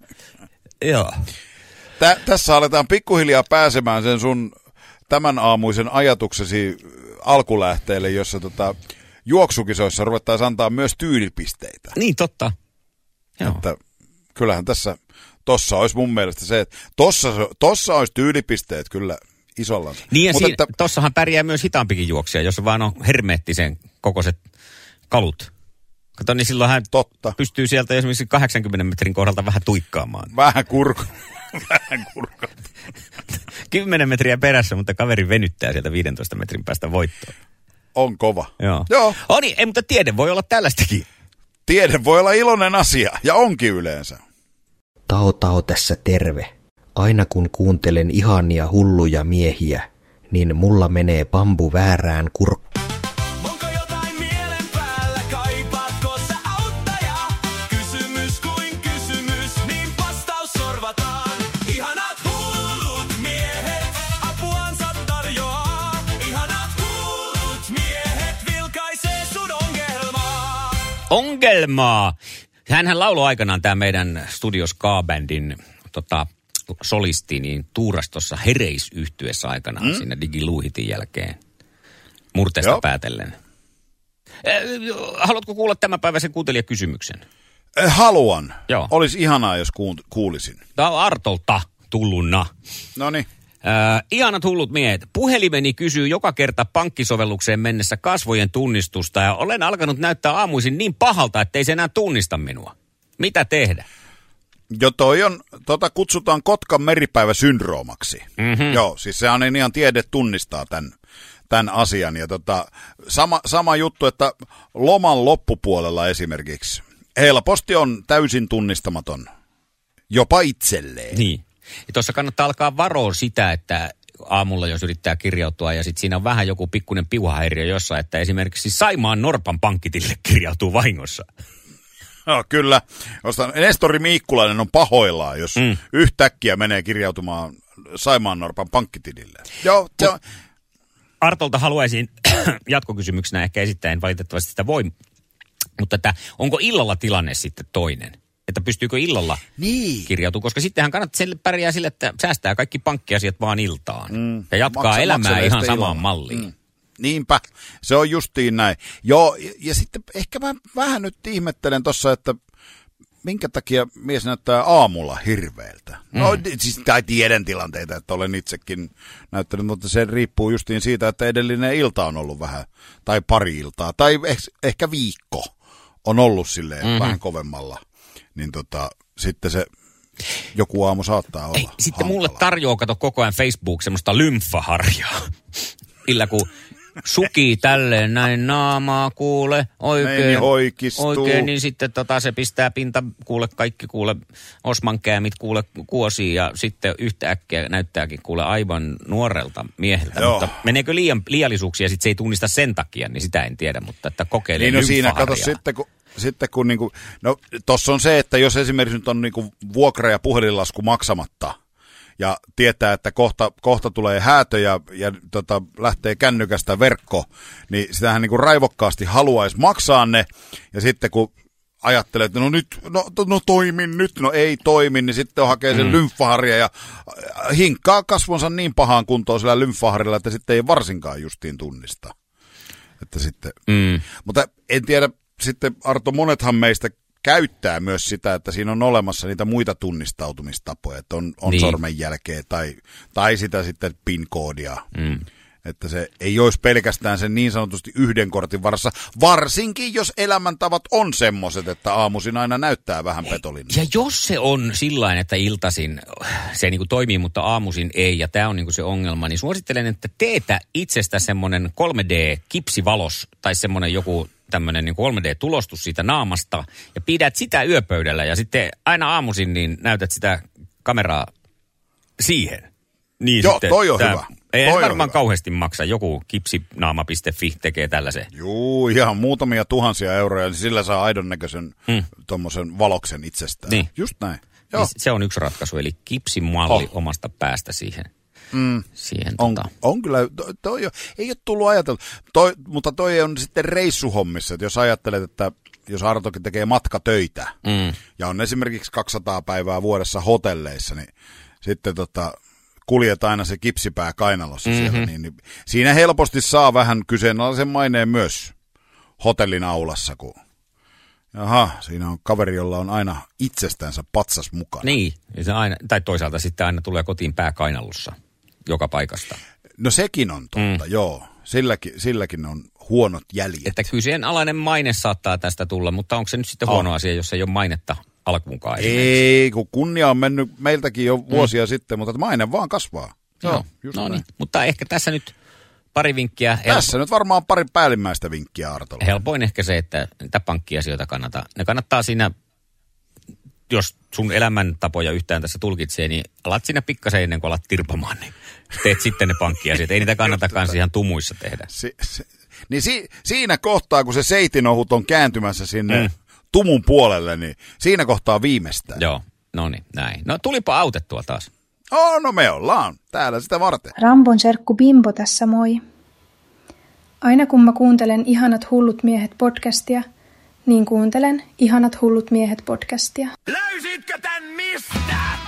Joo.
Tä, tässä aletaan pikkuhiljaa pääsemään sen sun tämän aamuisen ajatuksesi alkulähteelle, jossa tota, juoksukisoissa ruvettaisiin antaa myös tyylipisteitä.
Niin, totta. Joo.
Että kyllähän tässä, tossa olisi mun mielestä se, että tossa, tossa olisi tyylipisteet kyllä isolla.
Niin ja si- että, tossahan pärjää myös hitaampikin juoksija, jos vaan on hermeettisen kokoiset kalut. Kato, niin silloin hän Totta. pystyy sieltä esimerkiksi kahdeksankymmenen metrin kohdalta vähän tuikkaamaan.
Vähän kurku. Vähän kurku.
kymmenen metriä perässä, mutta kaveri venyttää sieltä viidentoista metrin päästä voittoon.
On kova.
Joo.
Joo.
Oh niin, ei, mutta tiede voi olla tällaistakin.
Tiede voi olla iloinen asia, ja onkin yleensä.
Tao Tao tässä terve. Aina kun kuuntelen ihania hulluja miehiä, niin mulla menee bambu väärään kurkkuun.
Onko jotain mielen päällä, kaipaatko sä auttajaa? Kysymys kuin kysymys, niin vastaus sorvataan. Ihanat hullut miehet, apuansa tarjoaa. Ihanat hullut miehet, vilkaisee sun ongelmaa.
Ongelmaa! Hänhän lauloi aikanaan tämä meidän Studio Ska-bändin tota, solisti, niin tuurasi tuossa Hereis-yhtyessä aikanaan mm. siinä Digiluuhitin jälkeen. Murteesta Joo. päätellen. Eh, haluatko kuulla tämänpäiväisen kuuntelijakysymyksen?
Eh, haluan.
Joo.
Olisi ihanaa, jos kuulisin.
Tämä on Artolta tulluna.
Noniin.
Äh, ihanat hullut miehet. Puhelimeni kysyy joka kerta pankkisovellukseen mennessä kasvojen tunnistusta ja olen alkanut näyttää aamuisin niin pahalta, ettei se enää tunnista minua. Mitä tehdä?
Jo toi on, tota kutsutaan Kotkan meripäiväsyndroomaksi. Mm-hmm. Joo, siis se on ihan tiede tunnistaa tämän, tämän asian. Ja tota, sama, sama juttu, että loman loppupuolella esimerkiksi helposti on täysin tunnistamaton, jopa itselleen.
Niin. Ja tuossa kannattaa alkaa varoa sitä, että aamulla jos yrittää kirjautua ja sitten siinä on vähän joku pikkuinen piuhahäiriö jossain, että esimerkiksi Saimaan Norpan pankkitille kirjautuu vahingossa.
No kyllä. Nestori Miikkulainen on pahoillaan, jos mm. yhtäkkiä menee kirjautumaan Saimaan Norpan pankkitilille. Joo, se on...
Artolta haluaisin jatkokysymyksenä ehkä esittää, en valitettavasti sitä voi, mutta että onko illalla tilanne sitten toinen? Että pystyykö illalla
niin.
kirjautumaan, koska sittenhän kannattaa sille pärjää sille, että säästää kaikki pankkiasiat vaan iltaan. Mm. Ja jatkaa Maksa, elämää ihan samaan illalla. malliin. Mm.
Niinpä, se on justiin näin. Joo, ja, ja sitten ehkä mä vähän nyt ihmettelen tossa, että minkä takia mies näyttää aamulla hirveältä. Mm. No siis tai tiedän tilanteita, että olen itsekin näyttänyt, mutta se riippuu justiin siitä, että edellinen ilta on ollut vähän, tai pari iltaa, tai ehkä viikko on ollut silleen mm-hmm. vähän kovemmalla. Niin tota, sitten se joku aamu saattaa olla. Ei,
sitten mulle tarjoaa, kato koko ajan Facebook semmoista lymfaharjaa. Illä kun sukii tälleen näin naamaa kuule oikein, oikein niin sitten tota, se pistää pinta kuule kaikki kuule osmankäämit kuule kuosiin ja sitten yhtäkkiä näyttääkin kuule aivan nuorelta mieheltä. Joo. Mutta meneekö liian, liiallisuuksia ja sitten se ei tunnista sen takia, niin sitä en tiedä, mutta että kokeilee
niin no siinä kato sitten kun Sitten kun niinku, no tossa on se, että jos esimerkiksi nyt on niinku vuokra- ja puhelinlasku maksamatta ja tietää, että kohta, kohta tulee häätö ja, ja tota, lähtee kännykästä verkko, niin sitähän niinku raivokkaasti haluaisi maksaa ne ja sitten kun ajattelee, että no nyt, no, no toimin nyt, no ei toimi, niin sitten on hakee sen mm. lymfaharja ja hinkkaa kasvonsa niin pahaan kuntoon sillä lymfaharilla, että sitten ei varsinkaan justiin tunnista. Että sitten, mm. mutta en tiedä, sitten Arto, monethan meistä käyttää myös sitä, että siinä on olemassa niitä muita tunnistautumistapoja, että on, on niin. sormenjälkeä tai, tai sitä sitten PIN-koodia. Mm. Että se ei olisi pelkästään sen niin sanotusti yhden kortin varassa, varsinkin jos elämäntavat on semmoiset, että aamuisin aina näyttää vähän petolinnan.
Ja jos se on sillain, että iltaisin se niin kuin toimii, mutta aamuisin ei, ja tämä on niin kuin se ongelma, niin suosittelen, että teetä itsestä semmoinen kolme D-kipsivalos tai semmoinen joku tämmöinen niin kolme D-tulostus siitä naamasta ja pidät sitä yöpöydällä ja sitten aina aamuisin niin näytät sitä kameraa siihen. Niin
joo,
sitten,
toi on
tää,
hyvä.
Ei
toi
varmaan kauheasti maksa. Joku kipsinaama piste fi tekee tällaisen.
Juu, ihan muutamia tuhansia euroja, niin sillä saa aidon näköisen mm. tommosen valoksen itsestään. Niin. Just näin. Joo.
Niin se on yksi ratkaisu, eli kipsimalli oh. omasta päästä siihen. Mm. siihen
on,
tota.
on kyllä, toi, toi ei ole tullut ajateltu, toi, mutta toi on sitten reissuhommissa, että jos ajattelet, että jos Artokin tekee matkatöitä mm. ja on esimerkiksi kaksisataa päivää vuodessa hotelleissa, niin sitten tota, kuljet aina se kipsipää kainalossa mm-hmm. siellä, niin, niin siinä helposti saa vähän kyseenalaisen maineen myös hotellin aulassa, kun jaha, siinä on kaveri, jolla on aina itsestänsä patsas mukana.
Niin, ja se aina, tai toisaalta sitten aina tulee kotiin pää kainalossa joka paikasta.
No sekin on totta, mm. joo. Silläkin, silläkin on huonot jäljet.
Että kyseenalainen maine saattaa tästä tulla, mutta onko se nyt sitten huono oh. asia, jos ei ole mainetta alkuunkaan?
Ei, kun kunnia on mennyt meiltäkin jo vuosia mm. sitten, mutta maine vaan kasvaa.
Joo, just no niin. Mutta ehkä tässä nyt pari vinkkiä.
Tässä helpo... nyt varmaan pari päällimmäistä vinkkiä, Artolla.
Helpoin ehkä se, että niitä pankkiasioita kannattaa. Ne kannattaa siinä, jos sun elämäntapoja yhtään tässä tulkitsee, niin alat siinä pikkasen ennen kuin alat tirpamaan, niin teet sitten ne pankkiasiat. Ei niitä kannata kans ihan tumuissa tehdä.
Si, si, niin si, siinä kohtaa, kun se seitinohut on kääntymässä sinne mm. tumun puolelle, niin siinä kohtaa viimeistään.
Joo, no niin, näin. No tulipa autettua taas.
Oh, no me ollaan täällä sitä varten.
Rambon serkku Bimbo tässä moi. Aina kun mä kuuntelen Ihanat hullut miehet podcastia, niin kuuntelen Ihanat hullut miehet podcastia.
Löysitkö tän mistä?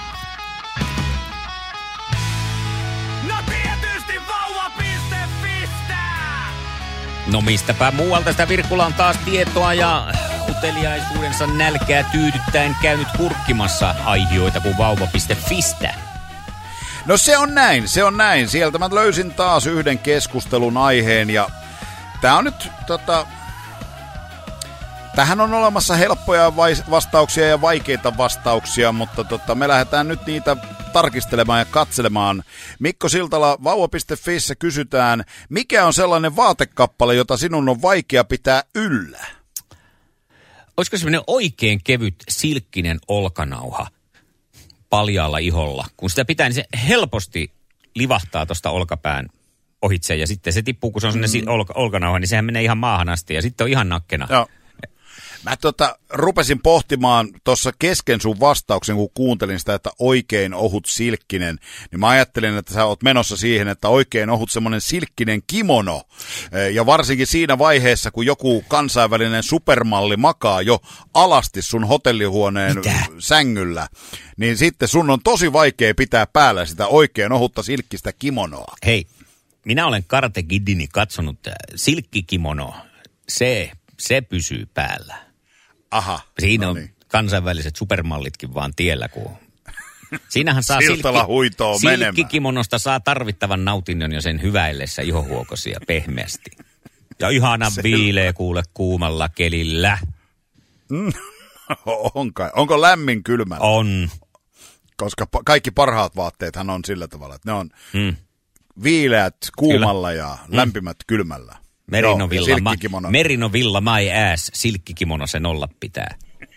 No tietysti vauva piste fistä!
No mistäpä muualta sitä Virkula on taas tietoa ja uteliaisuudensa nälkää tyydyttäen käynyt kurkkimassa aihioita kuin vauva piste fistä.
No se on näin, se on näin. Sieltä mä löysin taas yhden keskustelun aiheen ja tää on nyt tota... Tähän on olemassa helppoja vastauksia ja vaikeita vastauksia, mutta tota, me lähdetään nyt niitä tarkistelemaan ja katselemaan. Mikko Siltala, vauva piste fissä kysytään, mikä on sellainen vaatekappale, jota sinun on vaikea pitää yllä?
Olisiko semmoinen oikein kevyt silkkinen olkanauha paljaalla iholla? Kun sitä pitää, niin se helposti livahtaa tuosta olkapään ohitse ja sitten se tippuu, kun se on sellainen mm. olka, olkanauha, niin sehän menee ihan maahan asti ja sitten on ihan nakkena.
Joo. Mä tota, rupesin pohtimaan tuossa kesken sun vastauksen, kun kuuntelin sitä, että oikein ohut silkkinen, niin mä ajattelin, että sä oot menossa siihen, että oikein ohut semmoinen silkkinen kimono. Ja varsinkin siinä vaiheessa, kun joku kansainvälinen supermalli makaa jo alasti sun hotellihuoneen Mitä? sängyllä, niin sitten sun on tosi vaikea pitää päällä sitä oikein ohutta silkkistä kimonoa.
Hei, minä olen Karate Kidini katsonut, silkkikimono, se, se pysyy päällä.
Aha.
Siinä
no
on
niin.
kansainväliset supermallitkin vaan tiellä, kun... Siinähän saa
silkki,
silkkikimonosta saa tarvittavan nautinnon jo sen hyväillessä ihohuokosia pehmeästi. Ja ihana viileä kuule kuumalla kelillä.
Mm. Onko, onko lämmin kylmällä?
On.
Koska kaikki parhaat vaatteethan on sillä tavalla, että ne on
mm.
viileät kuumalla Kyllä. ja lämpimät mm. kylmällä.
Merino Villa, ma, Merino Villa my ass, silkkikimono sen olla pitää.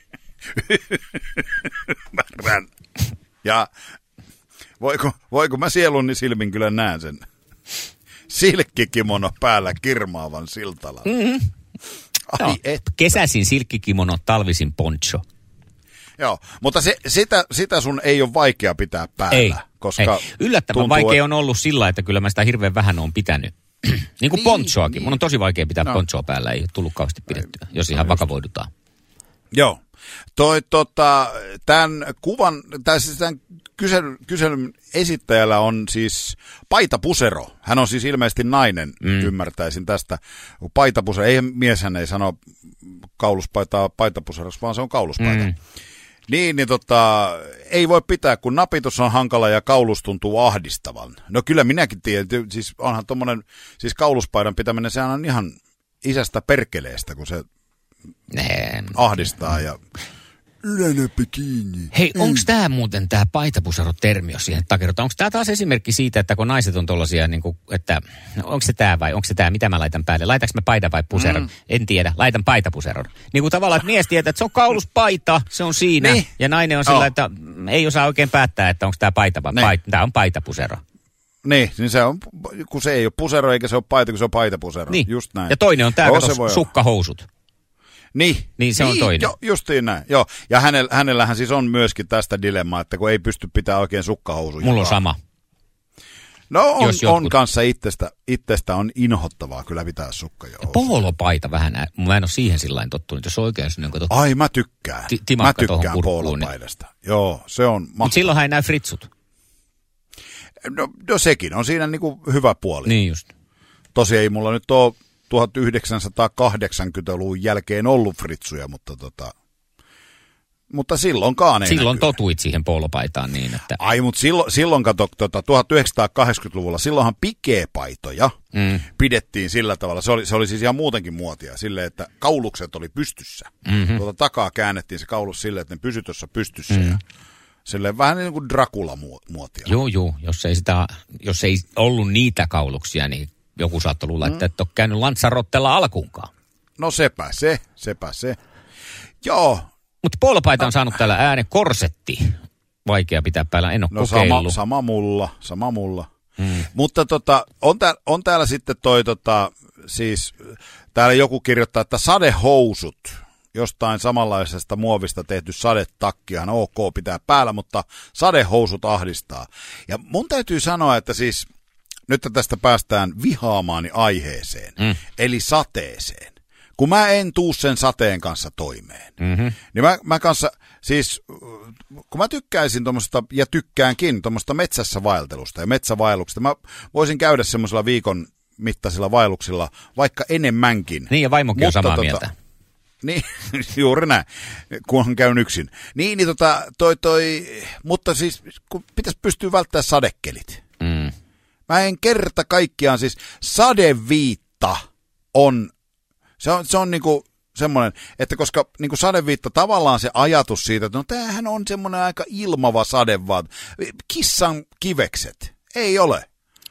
Ja voiko, voiko mä sieluni silmin kyllä näen sen silkkikimono päällä kirmaavan Siltalan.
Mm-hmm.
Ai
no,
et.
Kesäisin silkkikimono, talvisin poncho.
Joo, mutta se, sitä, sitä sun ei ole vaikea pitää päällä.
Ei,
koska
ei. Yllättävän tuntuu, vaikea on ollut sillä, että kyllä mä sitä hirveän vähän oon pitänyt. niin kuin niin, ponchoakin. Niin. Mun on tosi vaikea pitää no. ponchoa päällä, ei ole tullut kauheasti pidettyä, ei, jos ihan vakavoidutaan.
Joo. Toi, tota, tämän kuvan, tai siis tämän kyselyn, kyselyn esittäjällä on siis paitapusero. Hän on siis ilmeisesti nainen, mm. ymmärtäisin tästä. Paitapusero, ei mieshän ei sano kauluspaitaa paitapuseroksi, vaan se on kauluspaita. Mm. Niin, niin tota, ei voi pitää, kun napitus on hankala ja kaulus tuntuu ahdistavan. No kyllä minäkin tiedän, siis onhan tommonen, siis kauluspaidan pitäminen, sehän on ihan isästä perkeleestä, kun se
nee.
ahdistaa ja ylänäpä kiinni.
Hei, onko tämä muuten tämä paitapusero-termi, jos siihen takerrotaan? Onko tämä taas esimerkki siitä, että kun naiset on tollaisia, niin kuin, että onko se tämä vai onko se tämä, mitä mä laitan päälle? Laitaks mä paidan vai puseron? Mm. En tiedä, laitan paitapuseron. Niin kuin tavallaan, että mies tietää, että se on kauluspaita, se on siinä. Niin. Ja nainen on sillä, oh. että ei osaa oikein päättää, että onko tämä paita vai paita. Tämä on paitapusero.
Niin, niin se on, kun se ei ole pusero eikä se ole paita, kun se on paitapusero.
Niin.
Just näin.
Ja toinen on tämä, kato, sukkahousut.
Niin,
niin se on
niin,
toinen.
Jo, justiin näin. Joo. Ja hänellä, hänellähän siis on myöskin tästä dilemmaa, että kun ei pysty pitämään oikein sukkahousuja.
Mulla on sama.
No on, on kanssa itsestä, itsestä on inhottavaa kyllä pitää sukkahousuja.
Poolopaita vähän, mä en ole siihen sillain tottunut, jos oikein sinne on
Ai mä tykkään, t- mä tykkään poolopaidasta. Niin. Joo, se on mahtavaa. Mutta
silloinhan ei näy fritsut.
No, no sekin on siinä niinku hyvä puoli.
Niin just.
Tosi ei mulla nyt ole tuhatyhdeksänsataakahdeksankymmentäluvun jälkeen ollut fritsuja, mutta, tota, mutta silloinkaan ei
Silloin
näkyy.
Totuit siihen poolopaitaan niin, että...
Ai, mutta silloin, silloin kato, tota, tuhatyhdeksänsataakahdeksankymmentäluvulla, silloinhan pikeepaitoja mm. pidettiin sillä tavalla. Se oli, se oli siis ihan muutenkin muotia, silleen, että kaulukset oli pystyssä. Mm-hmm. Tuota takaa käännettiin se kaulus silleen, että ne pysyi tuossa pystyssä. Mm. Ja silleen vähän niin kuin Dracula-muotia.
Joo, joo. Jos ei, sitä, jos ei ollut niitä kauluksia, niin... Joku saattoi luulla, että et ole käynyt Lanzarottella alkuunkaan.
No sepä se, sepä se. Joo.
Mutta poolopaita on saanut täällä äänen korsetti. Vaikea pitää päällä, en ole
no
kokeillut.
Sama, sama mulla, sama mulla. Hmm. Mutta tota, on, tää, on täällä sitten toi, tota, siis täällä joku kirjoittaa, että sadehousut, jostain samanlaisesta muovista tehty sadetakkihan ok pitää päällä, mutta sadehousut ahdistaa. Ja mun täytyy sanoa, että siis... Nyt tästä päästään vihaamaani aiheeseen, mm. eli sateeseen. Kun mä en tuu sen sateen kanssa toimeen, mm-hmm. niin mä, mä kanssa, siis kun mä tykkäisin tuommoista, ja tykkäänkin tuommoista metsässä vaeltelusta ja metsävaelluksesta, mä voisin käydä semmoisella viikon mittaisilla vaelluksilla vaikka enemmänkin.
Niin, ja vaimokin on samaa tota, mieltä.
Niin, juuri näin, kunhan käyn yksin. Niin, niin tota, toi, toi, mutta siis kun pitäisi pystyä välttämään sadekelit. Mm. Mä en kerta kaikkiaan, siis sadeviitta on, se on, se on niinku, semmoinen, että koska niin kuin sadeviitta tavallaan se ajatus siitä, että no tämähän on semmoinen aika ilmava sade vaan. Kissan kivekset. Ei ole.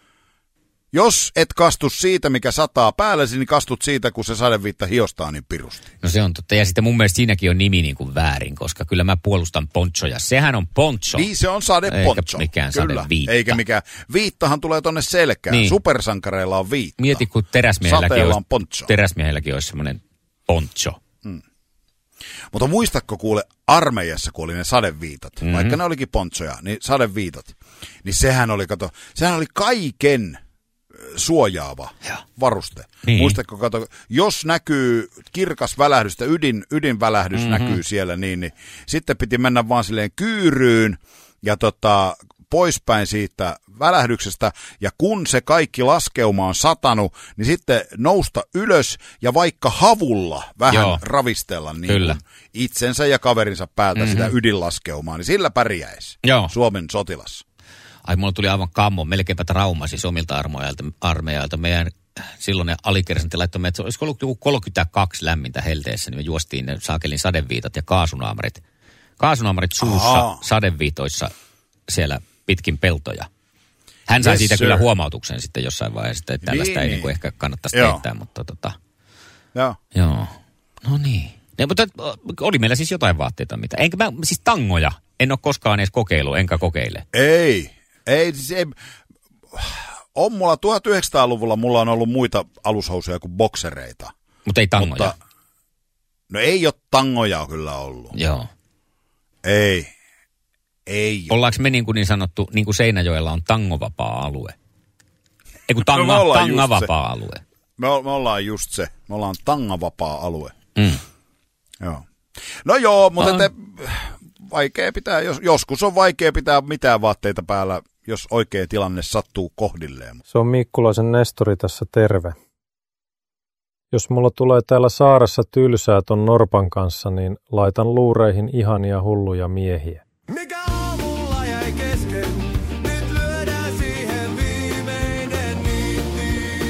Jos et kastu siitä, mikä sataa päällesi, niin kastut siitä, kun se sadeviitta hiostaa niin pirusti.
No se on totta. Ja sitten mun mielestä siinäkin on nimi niin kuin väärin, koska kyllä mä puolustan ponchoja. Sehän on poncho.
Niin, se on sadeponcho.
Eikä mikään
kyllä.
sadeviitta.
Eikä mikään. Viittahan tulee tonne selkään. Niin. Supersankareilla on viitta.
Mieti, kun teräsmiehelläkin olisi,
poncho.
teräsmiehelläkin olisi semmoinen poncho.
Hmm. Mutta muistatko kuule armeijassa, kun oli ne sadeviitat, mm-hmm. vaikka ne olikin ponchoja, niin sadeviitat, niin sehän oli, kato, sehän oli kaiken suojaava ja. varuste. Niin. Muistatko, kato, jos näkyy kirkas välähdys, ydin, ydinvälähdys mm-hmm. näkyy siellä, niin, niin sitten piti mennä vaan silleen kyyryyn ja tota, poispäin siitä välähdyksestä, ja kun se kaikki laskeuma on satanut, niin sitten nousta ylös ja vaikka havulla vähän Joo. ravistella niin itsensä ja kaverinsa päältä mm-hmm. sitä ydinlaskeumaa, niin sillä pärjäisi Joo. Suomen sotilas.
Ai, mulla tuli aivan kammo, melkeinpä trauma siis omilta armeijalta. armeijalta. Meidän silloinen alikersantti laittoi meitä, olisiko ollut joku kolmekymmentäkaksi lämmintä helteessä, niin me juostiin ne saakelin sadeviitat ja kaasunaamarit. Kaasunaamarit suussa Aha. sadeviitoissa siellä pitkin peltoja. Hän sai yes, siitä sir. kyllä huomautuksen sitten jossain vaiheessa, että tällaista niin, ei niin kuin ehkä kannattaisi Joo. teettää, mutta tota...
Joo.
Joo. No niin. Ja, mutta oli meillä siis jotain vaatteita, mitä. Enkä mä, siis tangoja. En ole koskaan edes kokeillut, enkä kokeile.
Ei. Ei, siis ei. On mulla tuhatyhdeksänsataaluvulla mulla on ollut muita alushousuja kuin boksereita.
Mutta ei tangoja. Mutta,
no ei ole tangoja kyllä ollut.
Joo.
Ei. Ei ole.
Ollaanko me niin kuin niin sanottu, niin kuin Seinäjoella on tangovapaa alue? Ei kun tanga, no tangavapaa alue.
Me, me ollaan just se. Me ollaan tangavapaa alue.
Mm.
Joo. No joo, mutta te, vaikea pitää, jos, joskus on vaikea pitää mitään vaatteita päällä, jos oikea tilanne sattuu kohdilleen.
Se on Mikkulaisen Nestori tässä, terve. Jos mulla tulee täällä saaressa tylsää ton Norpan kanssa, niin laitan luureihin ihania hulluja miehiä.
Mikä aamulla jäi kesken, nyt lyödään siihen viimeinen niitti.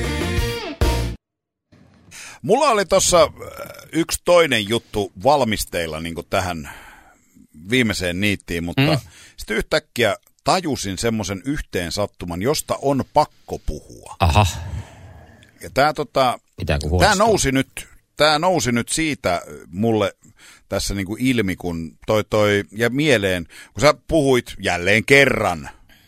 Mulla oli tossa yksi toinen juttu valmisteilla niin kuin tähän viimeiseen niittiin, mutta mm. sitten yhtäkkiä tajusin semmoisen yhteen sattuman, josta on pakko puhua.
Aha.
Ja tää, tota, tää, nousi nyt, tää nousi nyt siitä mulle tässä niinku ilmi, kun toi toi, ja mieleen, kun sä puhuit jälleen kerran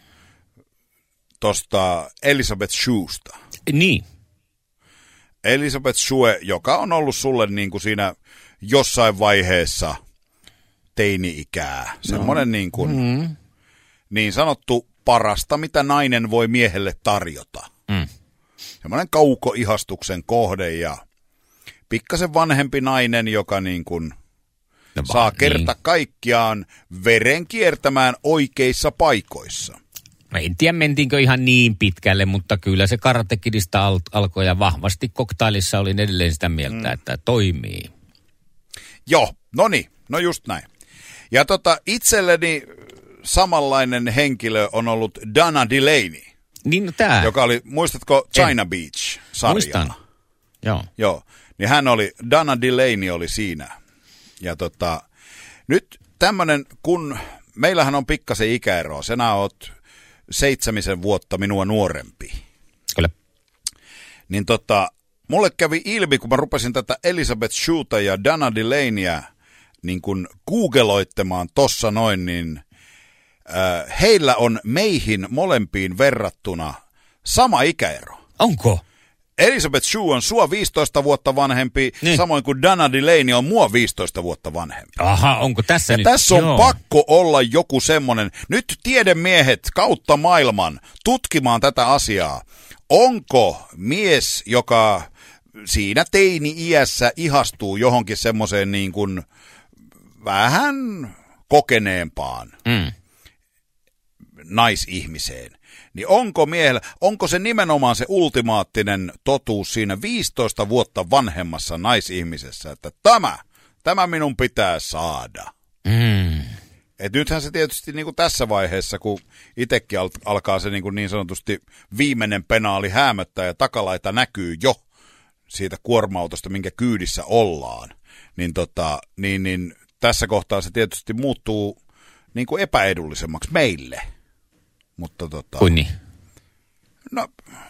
tosta Elizabeth Shuesta.
Niin.
Elizabeth Shue, joka on ollut sulle niinku siinä jossain vaiheessa teini-ikää. Semmoinen no. niin, kuin, mm. niin sanottu parasta, mitä nainen voi miehelle tarjota.
Mm.
Semmoinen kaukoihastuksen kohde ja pikkasen vanhempi nainen, joka niin kuin no, saa niin. kerta kaikkiaan veren kiertämään oikeissa paikoissa.
No en tiedä, mentiinkö ihan niin pitkälle, mutta kyllä se Karate Kidista al- alkoi ja vahvasti koktailissa olin edelleen sitä mieltä, mm. että toimii.
Joo, no niin, no just näin. Ja tota, itselleni samanlainen henkilö on ollut Dana Delaney.
Niin, no tää.
Joka oli, muistatko China en. Beach-sarjaa?
Muistan, joo.
Joo, niin hän oli, Dana Delaney oli siinä. Ja tota, nyt tämmönen, kun meillähän on pikkasen ikäeroa, sinä oot seitsemisen vuotta minua nuorempi.
Kyllä.
Niin tota, mulle kävi ilmi, kun mä rupesin tätä Elizabeth Shueta ja Dana Delaneyä niin kun googloittamaan tossa noin, niin äh, heillä on meihin molempiin verrattuna sama ikäero.
Onko?
Elizabeth Shue on sua viisitoista vuotta vanhempi, niin. Samoin kuin Dana Delaney on mua viisitoista vuotta vanhempi.
Aha, onko tässä
ja
nyt?
tässä on
Joo.
pakko olla joku semmoinen, nyt tiedemiehet kautta maailman tutkimaan tätä asiaa. Onko mies, joka siinä teini-iässä ihastuu johonkin semmoiseen niin kuin vähän kokeneempaan
mm.
naisihmiseen, niin onko miehellä, onko se nimenomaan se ultimaattinen totuus siinä viisitoista vuotta vanhemmassa naisihmisessä, että tämä, tämä minun pitää saada.
Mm.
Et nythän se tietysti niin kuin tässä vaiheessa, kun itsekin al- alkaa se niin, kuin niin sanotusti viimeinen penaali häämöttää ja takalaita näkyy jo, siitä kuorma-autosta, minkä kyydissä ollaan, niin, tota, niin, niin tässä kohtaa se tietysti muuttuu niin kuin epäedullisemmaksi meille. Mutta tota,
kuin niin?
No,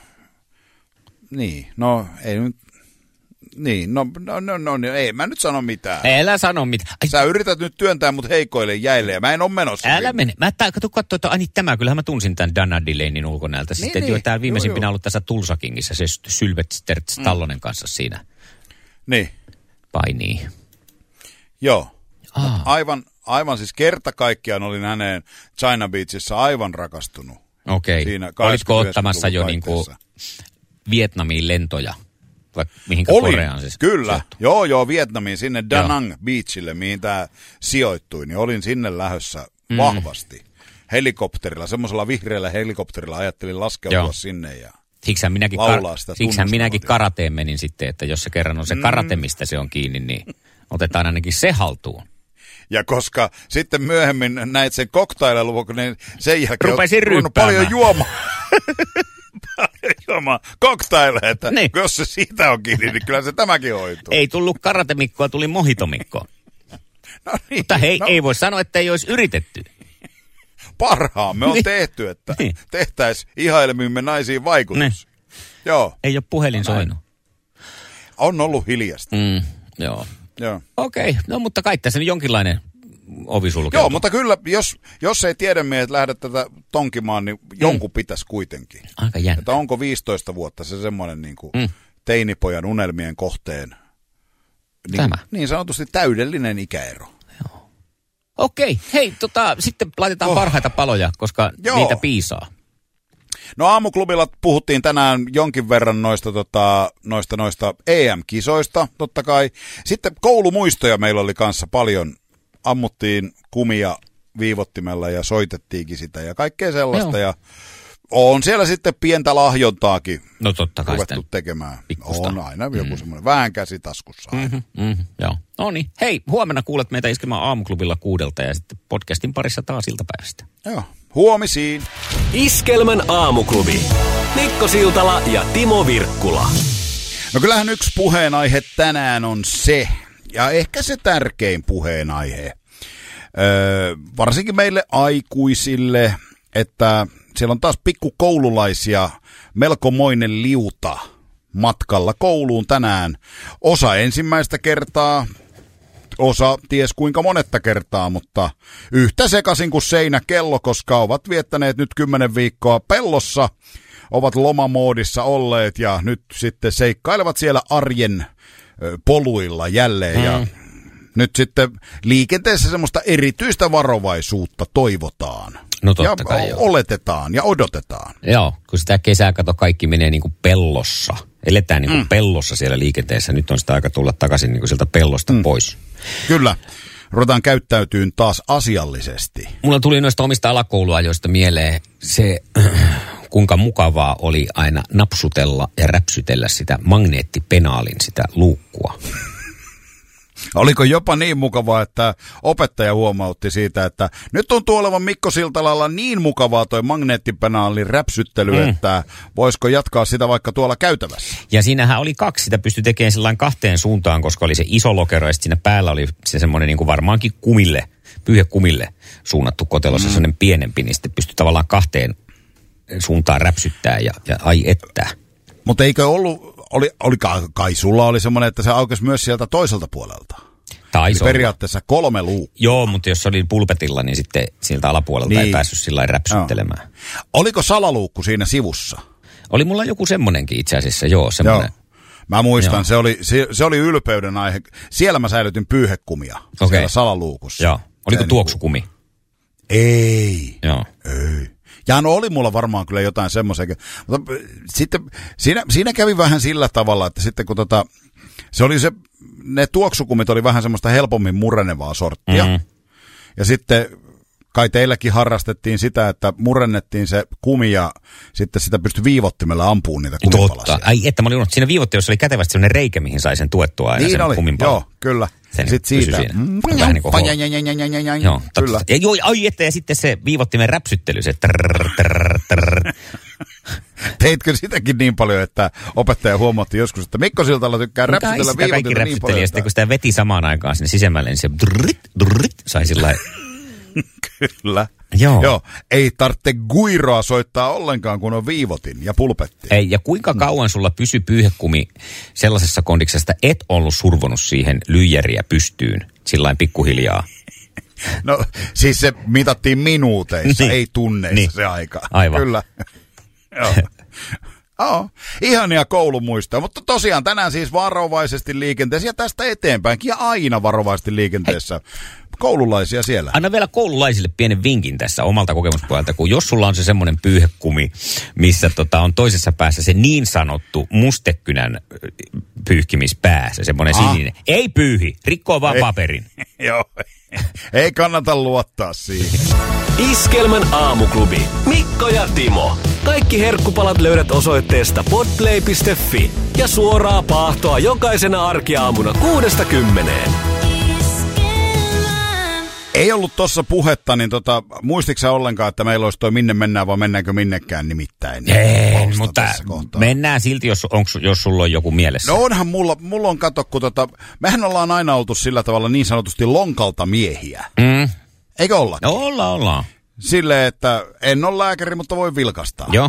niin, no ei nyt, niin, no, no, no, no, no ei mä nyt sano mitään.
Älä sano mitään. Ai,
sä yrität nyt työntää mut heikoille jäille ja mä en ole menossa.
Älä mene. Mä katso, katso, että ani tämä, kyllähän mä tunsin tämän Dana Delaneyn ulkonäöltä.
Niin,
Sitten
niin.
jo täällä viimeisimpinä
Joo, joo.
ollut tässä Tulsa Kingissä, se Sylvester Stallonen kanssa siinä
Niin,
painii.
joo.
Aa.
Aivan, aivan siis kerta kaikkiaan olin häneen China Beachissa aivan rakastunut.
Okei.
Siinä
Olisiko
kahdeksankymmentä-yhdeksänkymmentäluvun
ottamassa jo niinku
taitteessa.
Vietnamiin lentoja? Vai mihinkä
Olin,
Koreaan siis?
kyllä.
sijoittuu?
Joo, joo, Vietnamiin, sinne Da Nang Beachille, mihin tämä sijoittui, niin olin sinne lähdössä mm. vahvasti. Helikopterilla, semmoisella vihreällä helikopterilla ajattelin laskeutua
Joo.
sinne ja
Siksihän minäkin,
laulaa
kar-
sitä
siksihän minäkin
tunnusmelodiaa.
karateen menin sitten, että jos se kerran on se
Mm.
karate, mistä se on kiinni, niin otetaan ainakin se haltuun.
Ja koska sitten myöhemmin näit sen cocktaililuvun, niin sen jälkeen
Rupesin
on ruvennut
ryppäämään.
paljon juomaan. paljon juomaan cocktaileja, että
Niin.
jos se siitä on kiinni, niin kyllä se tämäkin hoituu.
Ei tullut karatemikkoa, tuli mohitomikko.
No niin,
Mutta hei,
no,
ei voi sanoa, että ei olisi yritetty.
parhaan me on
Niin.
tehty, että
Niin.
tehtäisiin ihailemimme naisiin vaikutus.
Niin.
Joo,
Ei ole puhelin
No näin.
soinut.
on ollut hiljasta.
Mm, joo.
Joo.
Okei, okay. No mutta kai tässä nyt jonkinlainen ovi sulkeutuu.
Joo, mutta kyllä, jos, jos ei tiedemiehet lähde tätä tonkimaan, niin jonkun pitäisi kuitenkin.
Aika jännä.
Että onko viisitoista vuotta se semmoinen niin kuin
Mm.
teinipojan unelmien kohteen niin,
Tämä.
niin sanotusti täydellinen ikäero.
Okei, hei, tota, sitten laitetaan
Oh.
parhaita paloja, koska
Joo.
niitä piisaa.
No aamuklubilla puhuttiin tänään jonkin verran noista, tota, noista, noista E M-kisoista, totta kai. Sitten koulumuistoja meillä oli kanssa paljon. Ammuttiin kumia viivottimella ja soitettiinkin sitä ja kaikkea sellaista.
Joo.
Ja on siellä sitten pientä lahjontaakin
No totta kai
ruvettu
sitten.
tekemään.
pikkusta.
On aina joku mm. semmoinen vähän käsitaskussa. Mm.
Mm-hmm, mm-hmm, joo. No niin, hei, huomenna kuulet meitä Iskelmän aamuklubilla kuudelta ja sitten podcastin parissa taas iltapäivästä.
Joo, huomisiin.
Iskelmän aamuklubi. Mikko Siltala ja Timo Virkkula.
No kyllähän yksi puheenaihe tänään on se, ja ehkä se tärkein puheenaihe, öö, varsinkin meille aikuisille, että siellä on taas pikkukoululaisia, melkomoinen liuta matkalla kouluun tänään. Osa ensimmäistä kertaa, osa ties kuinka monetta kertaa, mutta yhtä sekaisin kuin seinäkello, koska ovat viettäneet nyt kymmenen viikkoa pellossa, ovat lomamoodissa olleet ja nyt sitten seikkailevat siellä arjen ö, poluilla jälleen. Mm. Ja nyt sitten liikenteessä semmoista erityistä varovaisuutta toivotaan.
No totta
ja
kai, joo.
oletetaan ja odotetaan.
Joo, kun sitä kesää kato kaikki menee niin kuin pellossa. Eletään niin kuin mm. pellossa siellä liikenteessä. Nyt on sitä aika tulla takaisin niin kuin sieltä pellosta mm. pois.
Kyllä. Ruvetaan käyttäytyyn taas asiallisesti.
Mulla tuli noista omista alakouluajoista mieleen se, kuinka mukavaa oli aina napsutella ja räpsytellä sitä magneettipenaalin, sitä luukkua.
Oliko jopa niin mukavaa, että opettaja huomautti siitä, että nyt tuntuu olevan Mikko Siltalalla niin mukavaa toi magneettipenaalin räpsyttely, mm. että voisiko jatkaa sitä vaikka tuolla käytävässä?
Ja siinähän oli kaksi, sitä pystyi tekemään sellainen kahteen suuntaan, koska oli se iso lokero ja sitten siinä päällä oli se semmoinen niin kuin varmaankin kumille, pyyhekumille suunnattu kotelossa, mm. semmoinen pienempi, niin sitten pystyi tavallaan kahteen suuntaan räpsyttää ja, ja ai että.
Mutta eikö ollut, oli, oli, kai sulla oli semmoinen, että se aukesi myös sieltä toiselta puolelta?
Taisi olla.
Periaatteessa kolme luukua.
Joo, mutta jos se oli pulpetilla, niin sitten siltä alapuolelta niin. ei
Niin.
päässyt sillä lailla räpsyttelemään.
Joo. Oliko salaluukku siinä sivussa?
Oli mulla joku semmonenkin itse asiassa, joo, semmoinen.
Joo. Mä muistan,
Joo.
se oli, se, se oli ylpeyden aihe. Siellä mä säilytin pyyhekumia
Okei.
siellä salaluukussa.
Joo. Oliko
Se
tuoksukumi?
Niinku, ei.
Joo.
Ei. Ja no oli mulla varmaan kyllä jotain semmoisia. Mutta sitten siinä, siinä kävi vähän sillä tavalla, että sitten kun tota, se oli se, ne tuoksukumit oli vähän semmoista helpommin murenevaa sorttia.
Mm-hmm.
Ja sitten kai teilläkin harrastettiin sitä, että murennettiin se kumi ja sitten sitä pystyi viivottimella ampumaan niitä kumipalasia.
Totta. Ai että mä olin unohtanut, siinä viivotteessa oli kätevästi sellainen reikä, mihin sai sen tuettua aina
Niin
sen
oli,
kuminpalan.
joo, kyllä.
Sen
Sitten siitä.
pysyi siinä.
Mm,
Vähän niin kuin hol- Joo, totta.
kyllä.
Ja joo, ai että ja sitten se viivottimen räpsyttely, se trrr, trrr, trrr.
Teitkö sitäkin niin paljon, että opettaja huomautti joskus, että Mikko Siltala tykkää räpsytellä viivotinta niin paljon?
Ja sitten kun sitä veti samaan aikaan sinne sisemmälle, niin se drrit, drrit, sai sillä
Kyllä.
Joo.
Joo. Ei tarvitse guiroa soittaa ollenkaan, kun on viivotin ja pulpetti.
Ei, ja kuinka kauan sulla pysy pyyhekumi sellaisessa kondiksessa, että et ollut survonut siihen lyijäriä pystyyn sillain pikkuhiljaa?
No siis se mitattiin minuuteissa,
niin.
ei tunneissa niin. Se aika.
Aivan.
Kyllä. Joo. Oh, ihania koulumuistoja, mutta tosiaan tänään siis varovaisesti liikenteessä ja tästä eteenpäinkin ja aina varovaisesti liikenteessä. Hei. Koululaisia siellä.
Anna vielä koululaisille pienen vinkin tässä omalta kokemuspuolelta, kun jos sulla on se semmoinen pyyhekumi, missä tota on toisessa päässä se niin sanottu mustekynän pyyhkimispää, se semmoinen ah. sininen. Ei pyyhi, rikkoo vaan
ei.
paperin.
Joo, ei kannata luottaa siihen.
Iskelmän aamuklubi. Mikko ja Timo. Kaikki herkkupalat löydät osoitteesta podplay piste fi ja suoraa paahtoa jokaisena arkiaamuna kuudesta kymmeneen.
Ei ollut tuossa puhetta, niin tota, muistitko sä ollenkaan, että meillä olisi toi minne mennään vai mennäänkö minnekään nimittäin?
Ei, mutta mennään silti, jos, onks, jos sulla on joku mielessä.
No onhan mulla, mulla on kato, kun tota, mehän ollaan aina oltu sillä tavalla niin sanotusti lonkalta miehiä.
Mm.
Eikö ollakin?
No ollaan, ollaan.
Silleen, että en ole lääkäri, mutta voi vilkastaa.
Joo.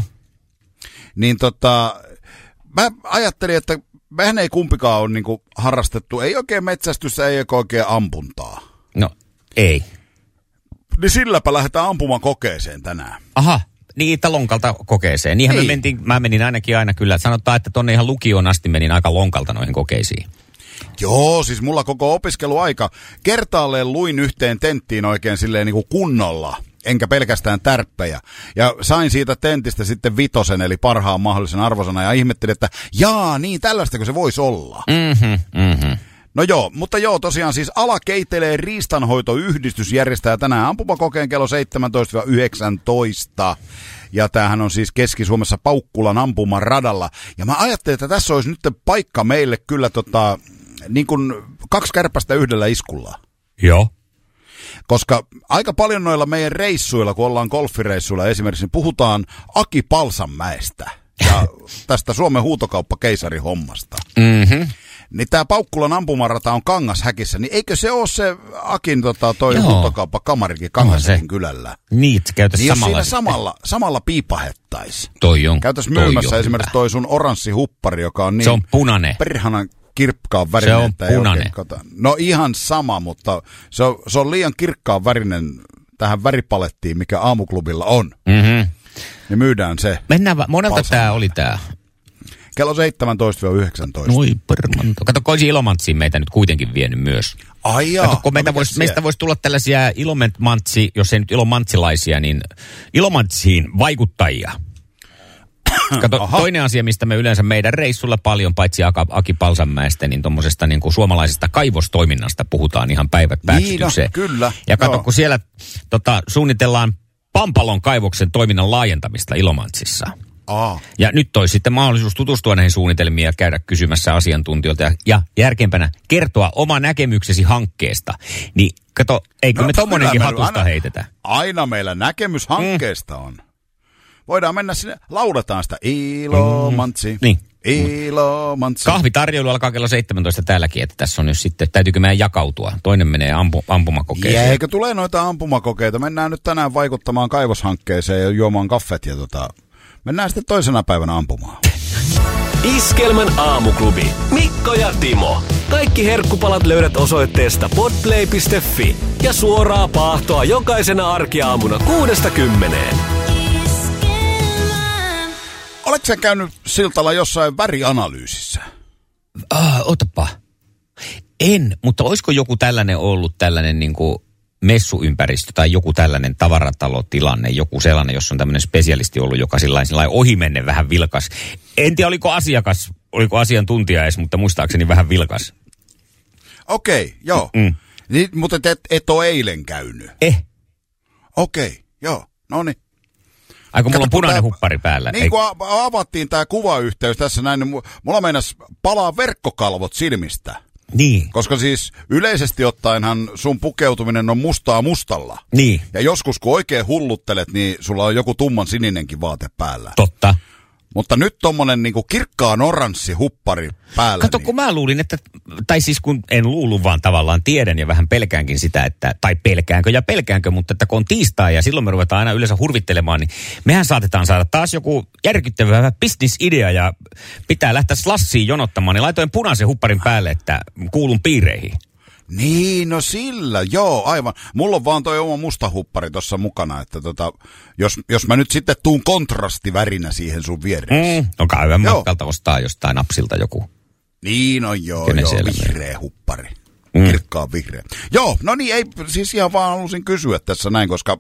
Niin tota, mä ajattelin, että mehän ei kumpikaan ole niinku harrastettu, ei oikein metsästystä, ei oikein ampuntaa.
No. Ei.
Niin silläpä lähdetään ampumakokeeseen tänään.
Aha, niin lonkalta kokeeseen. Niinhän niin. me mentiin, mä menin ainakin aina kyllä. Sanotaan, että tonne ihan lukioon asti menin aika lonkalta noihin kokeisiin.
Joo, siis mulla koko opiskeluaika kertaalleen luin yhteen tenttiin oikein silleen niin kuin kunnolla, enkä pelkästään tärppejä. Ja sain siitä tentistä sitten vitosen, eli parhaan mahdollisen arvosana, ja ihmettelin, että jaa, niin tällaista se voisi olla.
Mhm, mhm.
No joo, mutta joo, tosiaan siis Ala Keitelee riistanhoitoyhdistys järjestää tänään ampumakokeen kello seitsemäntoista yhdeksäntoista. Ja tämähän on siis Keski-Suomessa Paukkulan ampumaradalla. Ja mä ajattelin, että tässä olisi nyt paikka meille kyllä tota, niin kuin kaksi kärpästä yhdellä iskulla.
Joo.
Koska aika paljon noilla meidän reissuilla, kun ollaan golfireissuilla esimerkiksi, niin puhutaan Aki Palsanmäestä ja tästä Suomen huutokauppakeisari hommasta.
Mhm.
Niin tää Paukkulan ampumarata on Kangashäkissä, niin eikö se ole se Akin tota, toi
Joo.
huutokauppakamarikin Kangashäkin kylällä?
Niin, käytäisi
niin
samalla.
Jos siinä samalla, samalla piipahettaisi.
Toi on.
Käytäisi myymässä esimerkiksi toi sun oranssi huppari, joka on niin...
Se on punainen.
Perhanan kirkkaan värinen.
Se on punainen.
No ihan sama, mutta se on, se on liian kirkkaan värinen tähän väripalettiin, mikä aamuklubilla on.
Mhm.
Niin myydään se.
Mennään, monelta tää oli tää?
Kello seitsemäntoista yhdeksäntoista.
Noi permanto. Kato, kun olisi Ilomantsiin meitä nyt kuitenkin vienyt myös.
Ai jaa.
Kato, kun meitä vois, meistä voisi tulla tällaisia Ilomantsi, jos ei nyt ilomantsilaisia, niin Ilomantsiin vaikuttajia. Kato, aha. Toinen asia, mistä me yleensä meidän reissulla paljon, paitsi Aki Palsanmäestä, niin tuommoisesta niin kuin suomalaisesta kaivostoiminnasta puhutaan ihan päivät pääksytykseen.
Niin, no, kyllä.
Ja kato,
joo.
kun siellä tota, suunnitellaan Pampalon kaivoksen toiminnan laajentamista Ilomantsissa.
Aa.
Ja nyt olisi sitten mahdollisuus tutustua näihin suunnitelmiin ja käydä kysymässä asiantuntijoilta ja, ja järkempänä kertoa oma näkemyksesi hankkeesta. Niin kato, eikö no, me tommonenkin hatusta aina, heitetä?
Aina meillä näkemys hankkeesta mm. on. Voidaan mennä sinne, lauletaan sitä Ilomantsi, mm. niin. Ilomantsi.
Kahvitarjoilu alkaa kello seitsemäntoista täälläkin, että tässä on nyt sitten, täytyykö meidän jakautua. Toinen menee ampu, ampumakokeeseen.
Ja eikö tule noita ampumakokeita? Mennään nyt tänään vaikuttamaan kaivoshankkeeseen ja juomaan kaffet ja tota... Mennään sitten toisena päivänä ampumaan.
Iskelmän aamuklubi. Mikko ja Timo. Kaikki herkkupalat löydät osoitteesta podplay piste fi ja suoraa paahtoa jokaisena arkiaamuna kuudesta kymmeneen.
Oletko sä käynyt Siltala jossain värianalyysissä?
Ah, otapa. En, mutta olisiko joku tällainen ollut tällainen niin kuin messuympäristö tai joku tällainen tavaratalotilanne, joku sellainen, jossa on tämmöinen spesialisti ollut, joka sillain, sillain ohimenne vähän vilkas. En tiedä, oliko asiakas, oliko asiantuntija edes, mutta muistaakseni vähän vilkas.
Okei, okay, joo. Mm. Niin, mutta te et, et ole eilen käynyt?
Eh.
Okei, okay, joo, no niin.
Aiko mulla on punainen tää, huppari päällä.
Niin kun avattiin tämä kuvayhteys tässä näin, niin mulla meinas palaa verkkokalvot silmistä.
Niin.
Koska siis yleisesti ottaenhan sun pukeutuminen on mustaa mustalla.
Niin.
Ja joskus kun oikein hulluttelet, niin sulla on joku tumman sininenkin vaate päällä.
Totta.
Mutta nyt tommonen niinku kirkkaan oranssi huppari päällä.
Kato,
niin...
kun mä luulin, että, tai siis kun en luullut, vaan tavallaan tiedän ja vähän pelkäänkin sitä, että, tai pelkäänkö ja pelkäänkö, mutta että kun on tiistai ja silloin me ruvetaan aina yleensä hurvittelemaan, niin mehän saatetaan saada taas joku järkyttävä business-idea ja pitää lähteä slassiin jonottamaan, niin laitoin punaisen hupparin päälle, että kuulun piireihin.
Niin, no sillä, joo, aivan. Mulla on vaan toi oma musta huppari tuossa mukana, että tota, jos, jos mä nyt sitten tuun kontrastivärinä siihen sun viereen.
Mm, on hyvän matkalta ostaa jostain napsilta joku.
Niin on joo,
Kenen
joo,
siellä
vihreä
menee?
huppari.
Mm.
Kirkkaan vihreä. Joo, no niin, ei, siis ihan vaan halusin kysyä tässä näin, koska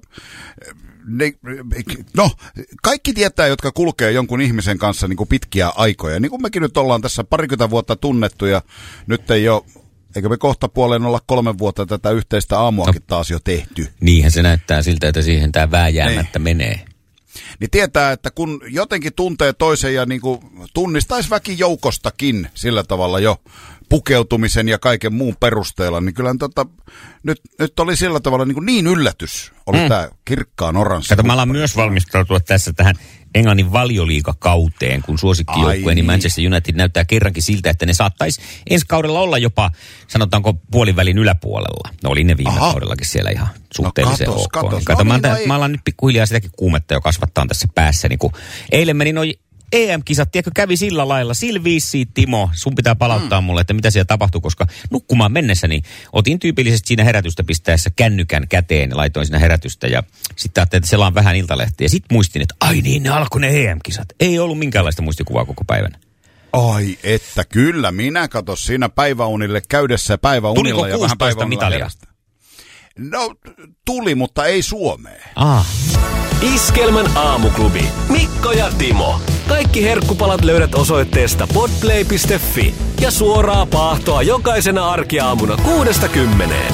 ne, no, kaikki tietää, jotka kulkee jonkun ihmisen kanssa niin kuin pitkiä aikoja. Niin kuin mekin nyt ollaan tässä parikymmentä vuotta tunnettu ja nyt ei ole, eikö me kohta puoleen olla kolme vuotta tätä yhteistä aamuakin taas jo tehty.
Niinhän se näyttää siltä, että siihen tämä vääjäämättä menee.
Niin tietää, että kun jotenkin tuntee toisen ja niin kuin tunnistaisi väkijoukostakin sillä tavalla jo pukeutumisen ja kaiken muun perusteella, niin kyllä tota, nyt, nyt oli sillä tavalla niin, kuin niin yllätys, oli mm. tämä kirkkaan oranssi.
Kato, mä alan myös valmistautua tässä tähän Englannin valioliigakauteen, kun suosikkijoukkueeni niin. Manchester United näyttää kerrankin siltä, että ne saattaisi ensi kaudella olla jopa, sanotaanko, puolivälin yläpuolella. No oli ne viime Aha. kaudellakin siellä ihan suhteellisen
no, katos,
ok.
Katos.
Niin, kato,
no,
mä,
niin, no,
mä alan nyt pikkuhiljaa sitäkin kuumetta jo kasvattaa tässä päässä. Niin kun eilen meni noi E M-kisat, tiedätkö, kävi sillä lailla. Silviisi, Timo, sun pitää palauttaa mm. mulle, että mitä siellä tapahtui, koska nukkumaan mennessäni otin tyypillisesti siinä herätystä pistäessä kännykän käteen ja laitoin siinä herätystä ja sitten ajattelin, että selaan vähän iltalehtiä. Ja sitten muistin, että ai niin, ne alkoi ne E M-kisat. Ei ollut minkäänlaista muistikuvaa koko päivänä.
Ai, että kyllä, minä kato siinä päiväunille käydessä päiväunilla.
Tuliko
ja vähän päiväunilla
mitalia?
Herästä. No, tuli, mutta ei Suomeen.
Ah.
Iskelmän aamuklubi. Mikko ja Timo. Kaikki herkkupalat löydät osoitteesta podplay piste fi ja suoraa paahtoa jokaisena arkiaamuna kuudesta kymmeneen.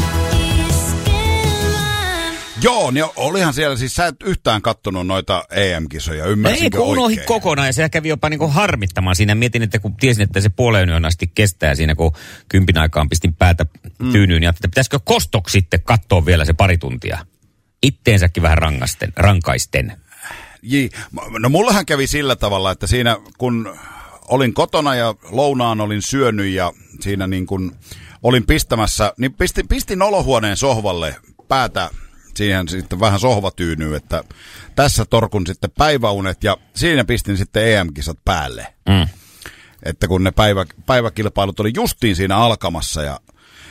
Joo, niin olihan siellä, siis sä et yhtään kattonut noita E M-kisoja, ymmärsinkö
ei, kun
oikein?
unohdin kokonaan ja se kävi jopa niinku harmittamaan siinä. Mietin, että kun tiesin, että se puoleen yön asti kestää siinä, kun kympin aikaan pistin päätä tyynyyn, mm. ja että pitäisikö kostoksi sitten katsoa vielä se pari tuntia. Itteensäkin vähän rangasten, rankaisten.
Jii. No mullahan kävi sillä tavalla, että siinä kun olin kotona ja lounaan olin syönyt ja siinä niin kun olin pistämässä, niin pistin, pistin olohuoneen sohvalle päätä siihen sitten vähän sohvatyynyyn, että tässä torkun sitten päiväunet ja siinä pistin sitten E M-kisat päälle. Mm. Että kun ne päivä, päiväkilpailut oli justiin siinä alkamassa ja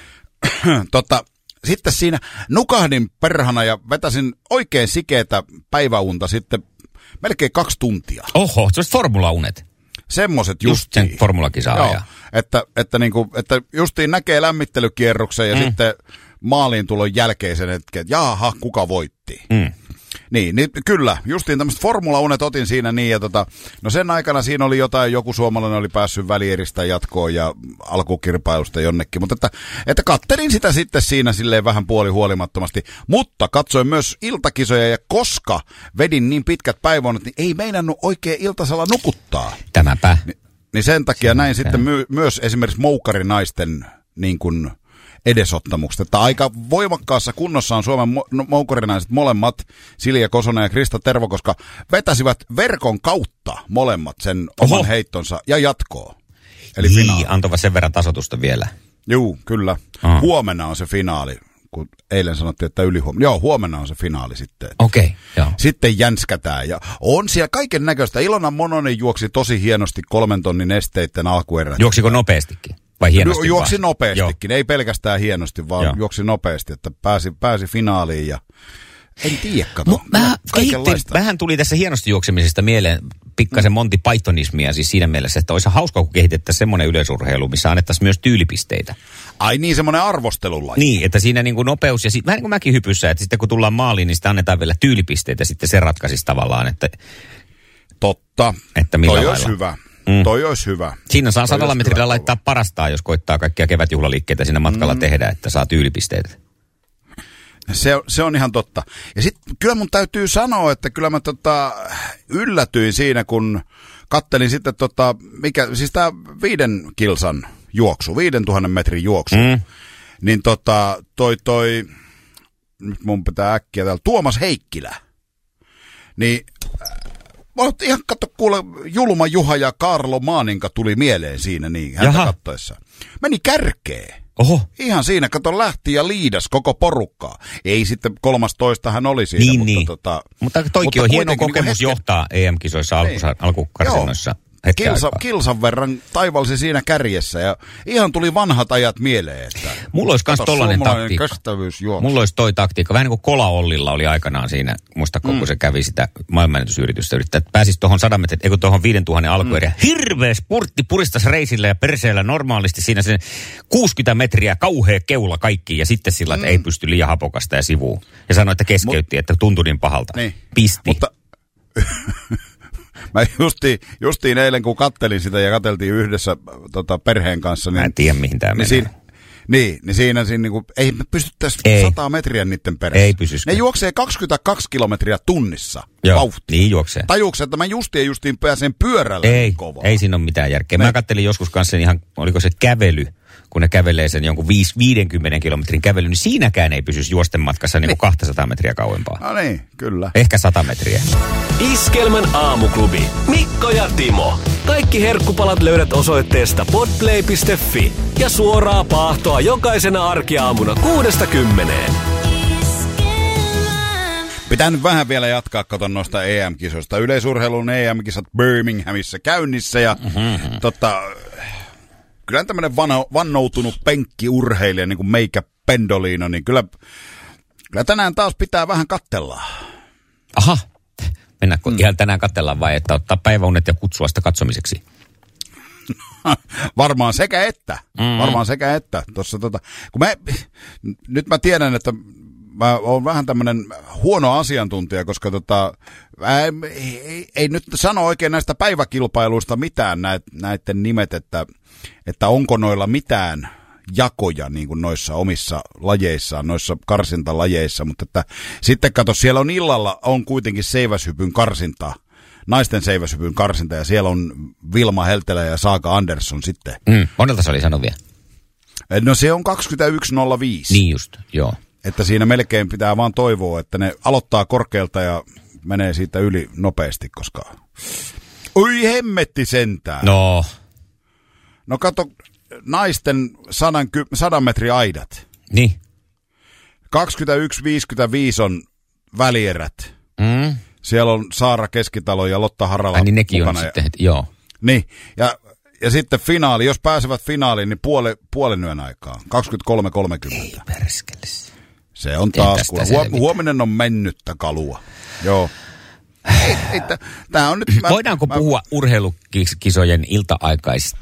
tota, sitten siinä nukahdin perhana ja vetäsin oikein sikeetä päiväunta sitten melkein kaksi tuntia.
Oho, se olisi formulaunet.
Semmoiset
justiin. Just sen formulakisaa.
Joo, että, että, niinku, että justiin näkee lämmittelykierroksen ja mm. sitten maaliin tulon jälkeisen hetken, että jaha, kuka voitti. Mm. Niin, niin, kyllä, justiin tämmöiset formulaunet otin siinä niin, ja tota, no sen aikana siinä oli jotain, joku suomalainen oli päässyt välieristä jatkoon ja alkukirpailusta jonnekin, mutta että, että kattelin sitä sitten siinä silleen vähän puolihuolimattomasti, mutta katsoin myös iltakisoja, ja koska vedin niin pitkät päiväunet, niin ei meinannut oikein iltasella nukuttaa.
Tämäpä.
Ni, niin sen takia sen näin sitten my, myös esimerkiksi moukarinaisten niin kuin edesottamukset. Että aika voimakkaassa kunnossa on Suomen mo- moukarinaiset molemmat, Silja Kosonen ja Krista Tervo, koska vetäsivät verkon kautta molemmat sen oman Oho. heittonsa ja jatkoa. Eli
niin,
finaali.
Antava sen verran tasotusta vielä.
Juu, kyllä. Aha. Huomenna on se finaali, kun eilen sanottiin, että ylihuomenna. Joo, huomenna on se finaali sitten.
Okei, okay, joo.
Sitten jänskätään. Ja on siellä kaiken näköistä. Ilona Mononen juoksi tosi hienosti kolmen tonnin esteitten alkuerät.
Juoksiko nopeastikin? Vai hienosti
Ju, juoksi
vaan?
nopeastikin, Joo. Ei pelkästään hienosti, vaan Joo. juoksi nopeasti, että pääsi, pääsi finaaliin ja en tiedä, kato.
Vähän, vähän tuli tässä hienosti juoksemisesta mieleen pikkasen Monty Pythonismia, siis siinä mielessä, että olisi hauska, kun kehitettäisiin semmoinen yleisurheilu, missä annettaisiin myös tyylipisteitä.
Ai niin, semmoinen arvostelulaji.
Niin, että siinä niin kuin nopeus ja sit, vähän niin kuin mäkihypyssä, että sitten kun tullaan maaliin, niin sitä annetaan vielä tyylipisteitä, sitten se ratkaisisi tavallaan, että
totta,
että millä
toi
lailla.
Olisi hyvä. Mm. Toi olisi hyvä.
Siinä saa sadalla metrillä laittaa parastaan, jos koittaa kaikkia kevätjuhlaliikkeitä siinä matkalla mm. tehdä, että saa tyylipisteitä.
Se, se on ihan totta. Ja sitten kyllä mun täytyy sanoa, että kyllä mä tota, yllätyin siinä, kun kattelin sitten tota, mikä, siis tää viiden kilsan juoksu, viiden tuhannen metrin juoksu. Mm. Niin tota, toi toi, nyt mun pitää äkkiä täällä, Tuomas Heikkilä. Niin ihan katso, kuule, Julma Juha ja Karlo Maaninka tuli mieleen siinä niin, häntä
Jaha.
kattoessa. Meni kärkeen.
Oho.
Ihan siinä, kato, lähti ja liidas koko porukkaa. Ei sitten kolmastoista hän oli siinä.
Niin,
mutta,
niin.
Tota,
mutta toikin
mutta
on hieno
kuitenkin
kokemus
niin
johtaa E M-kisoissa
Niin.
alku, alkukarsinnoissa.
Kilsa, kilsan verran taivalsi siinä kärjessä ja ihan tuli vanhat ajat mieleen. Että
Mulla olisi kans
kato,
tollainen
suomalainen
taktiikka.
kestävyysjuoksu.
Mulla olisi toi taktiikka. Vähän niin kuin Kola Ollilla oli aikanaan siinä, muistako, mm. kun se kävi sitä maailmanennätysyritystä yrittää, että pääsisi tuohon sadan metrin, eikö tuohon viidentuhannen alkueriä. Mm. Hirveä spurtti, puristas reisillä ja perseellä normaalisti siinä sen kuusikymmentä metriä, kauhea keula kaikki ja sitten sillä, että mm. ei pysty liian hapokasta ja sivuun. Ja sanoi, että keskeytti, Mut, että tuntui niin pahalta.
Niin.
Pisti.
Mutta mä justiin, justiin eilen, kun kattelin sitä ja katseltiin yhdessä tota, perheen kanssa. Niin,
mä en tiedä, mihin tämä
niin
menee.
Siinä, niin, niin siinä, siinä niin kuin, ei me pystyttäisi sata metriä niiden perässä.
Ei pysyskään.
Ne juoksee kaksikymmentäkaksi kilometriä tunnissa.
Joo,
vauhtia.
niin juoksee.
Tajuuksä, että mä justiin justiin pääsen pyörällä
ei,
niin kovaa.
Ei siinä ole mitään järkeä.
Me...
Mä kattelin joskus kanssa ihan, oliko se kävely, kun ne kävelee sen jonkun viidenkymmenen kilometrin kävely, niin siinäkään ei pysyisi juosten matkassa niin kuin kaksisataa metriä kauempaa.
No niin, kyllä.
Ehkä sata metriä.
Iskelmän aamuklubi. Mikko ja Timo. Kaikki herkkupalat löydät osoitteesta podplay piste fi ja suoraa paahtoa jokaisena arkiaamuna kuudesta kymmeneen.
Pitää nyt vähän vielä jatkaa, katon noista E M-kisoista. Yleisurheilun E M-kisat Birminghamissa käynnissä ja mm-hmm. tota, kyllä tämmöinen vano, vannoutunut penkkiurheilija niin kuin meikä Pendolino, niin kyllä, kyllä tänään taas pitää vähän kattella.
Aha, mennäänkö mm. ihan tänään katsellaan vai että ottaa päiväunet ja kutsua sitä katsomiseksi?
Varmaan sekä että. Mm-hmm. Varmaan sekä että. Tossa, tota, kun mä, nyt mä tiedän, että mä oon vähän tämmönen huono asiantuntija, koska tota, ei, ei, ei nyt sano oikein näistä päiväkilpailuista mitään näiden nimet, että, että onko noilla mitään jakoja niin kuin noissa omissa lajeissaan, noissa karsintalajeissa, mutta että sitten kato, siellä on illalla on kuitenkin seiväshypyn karsinta, naisten seiväshypyn karsinta ja siellä on Vilma Heltelä ja Saaka Andersson sitten.
Mm, monelta se oli sanonut vielä?
No se on kaksikymmentäyksi nolla viisi.
Niin just, joo.
Että siinä melkein pitää vaan toivoa, että ne aloittaa korkealta ja menee siitä yli nopeasti, koska oi hemmetti sentään.
No.
No kato, naisten sadan, sadan metri aidat.
Niin.
kaksikymmentäyksi viisikymmentäviisi on välierät.
Mm.
Siellä on Saara Keskitalo ja Lotta Harala
Ai niin nekin
mukana.
on sitten, joo.
Niin, ja, ja sitten finaali, jos pääsevät finaaliin, niin puole, puolen yön aikaa, kaksikymmentäkolme kolmekymmentä.
Ei perskeles.
Se on taas, kun huom- huominen on mennyttä kalua. Joo. Ei, ei, tää on nyt, mä,
Voidaanko mä, puhua urheilukisojen ilta-aikais,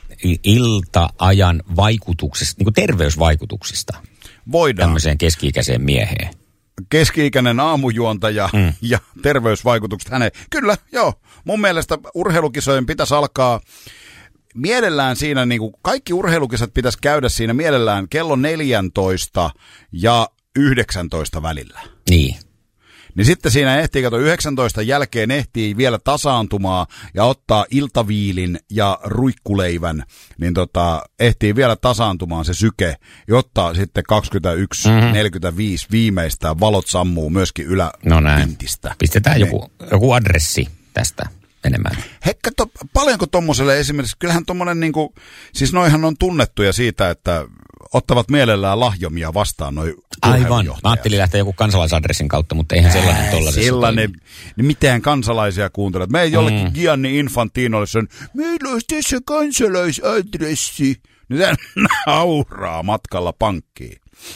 ilta-ajan vaikutuksista, niin kuin terveysvaikutuksista?
Voidaan.
Tämmöiseen keski-ikäiseen mieheen.
Keski-ikäinen aamujuontaja mm. ja terveysvaikutukset häneen. Kyllä, joo. Mun mielestä urheilukisojen pitäisi alkaa mielellään siinä, niin kuin kaikki urheilukisat pitäisi käydä siinä mielellään kello neljätoista ja yhdeksäntoista välillä.
Niin.
Niin sitten siinä ehtii, kato yhdeksäntoista jälkeen ehtii vielä tasaantumaan ja ottaa iltaviilin ja ruikkuleivän, niin tota, ehtii vielä tasaantumaan se syke, jotta sitten kaksikymmentäyksi neljäkymmentäviisi mm-hmm. viimeistään valot sammuu myöskin yläpintistä.
No pistetään joku, joku adressi tästä enemmän.
Hei, kato, paljonko tommoselle esimerkiksi, kyllähän tommonen niinku, siis noihan on tunnettuja siitä, että ottavat mielellään lahjomia vastaan noi
Aivan. Mä ajattelin lähteä joku kansalaisadressin kautta, mutta eihän sellainen tollaisessa
sellainen, niin mitään kansalaisia kuuntelet. Me ei jollekin mm. Gianni Infantinolle sen, meillä olisi tässä kansalaisadressi. Nyt hän nauraa matkalla pankkiin.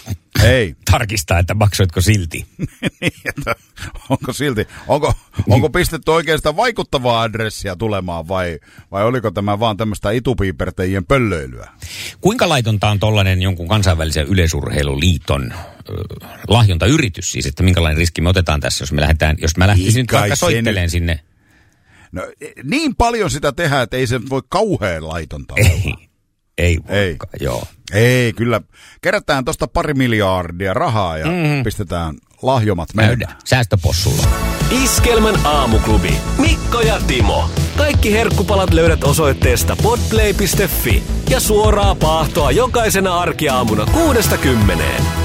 Ei.
Tarkistaa, että maksoitko silti.
Niin, että onko silti, onko, onko pistetty oikein sitä vaikuttavaa adressia tulemaan vai, vai oliko tämä vaan tämmöistä itupiipertäjien pöllöilyä?
Kuinka laitonta on tollainen jonkun kansainvälisen yleisurheiluliiton äh, lahjontayritys siis, että minkälainen riski me otetaan tässä, jos me lähdetään, jos mä lähtisin nyt vaikka soitteleen sinne?
No niin paljon sitä tehdään, että ei se voi kauhean laitonta
ei.
olla.
Ei, ei. Joo.
Ei, kyllä. Kerätään tosta pari miljardia rahaa ja mm. pistetään lahjomat menemään.
Säästöpossulla.
Iskelmän aamuklubi. Mikko ja Timo. Kaikki herkkupalat löydät osoitteesta podplay piste fi ja suoraa paahtoa jokaisena arkiaamuna kuudesta kymmeneen.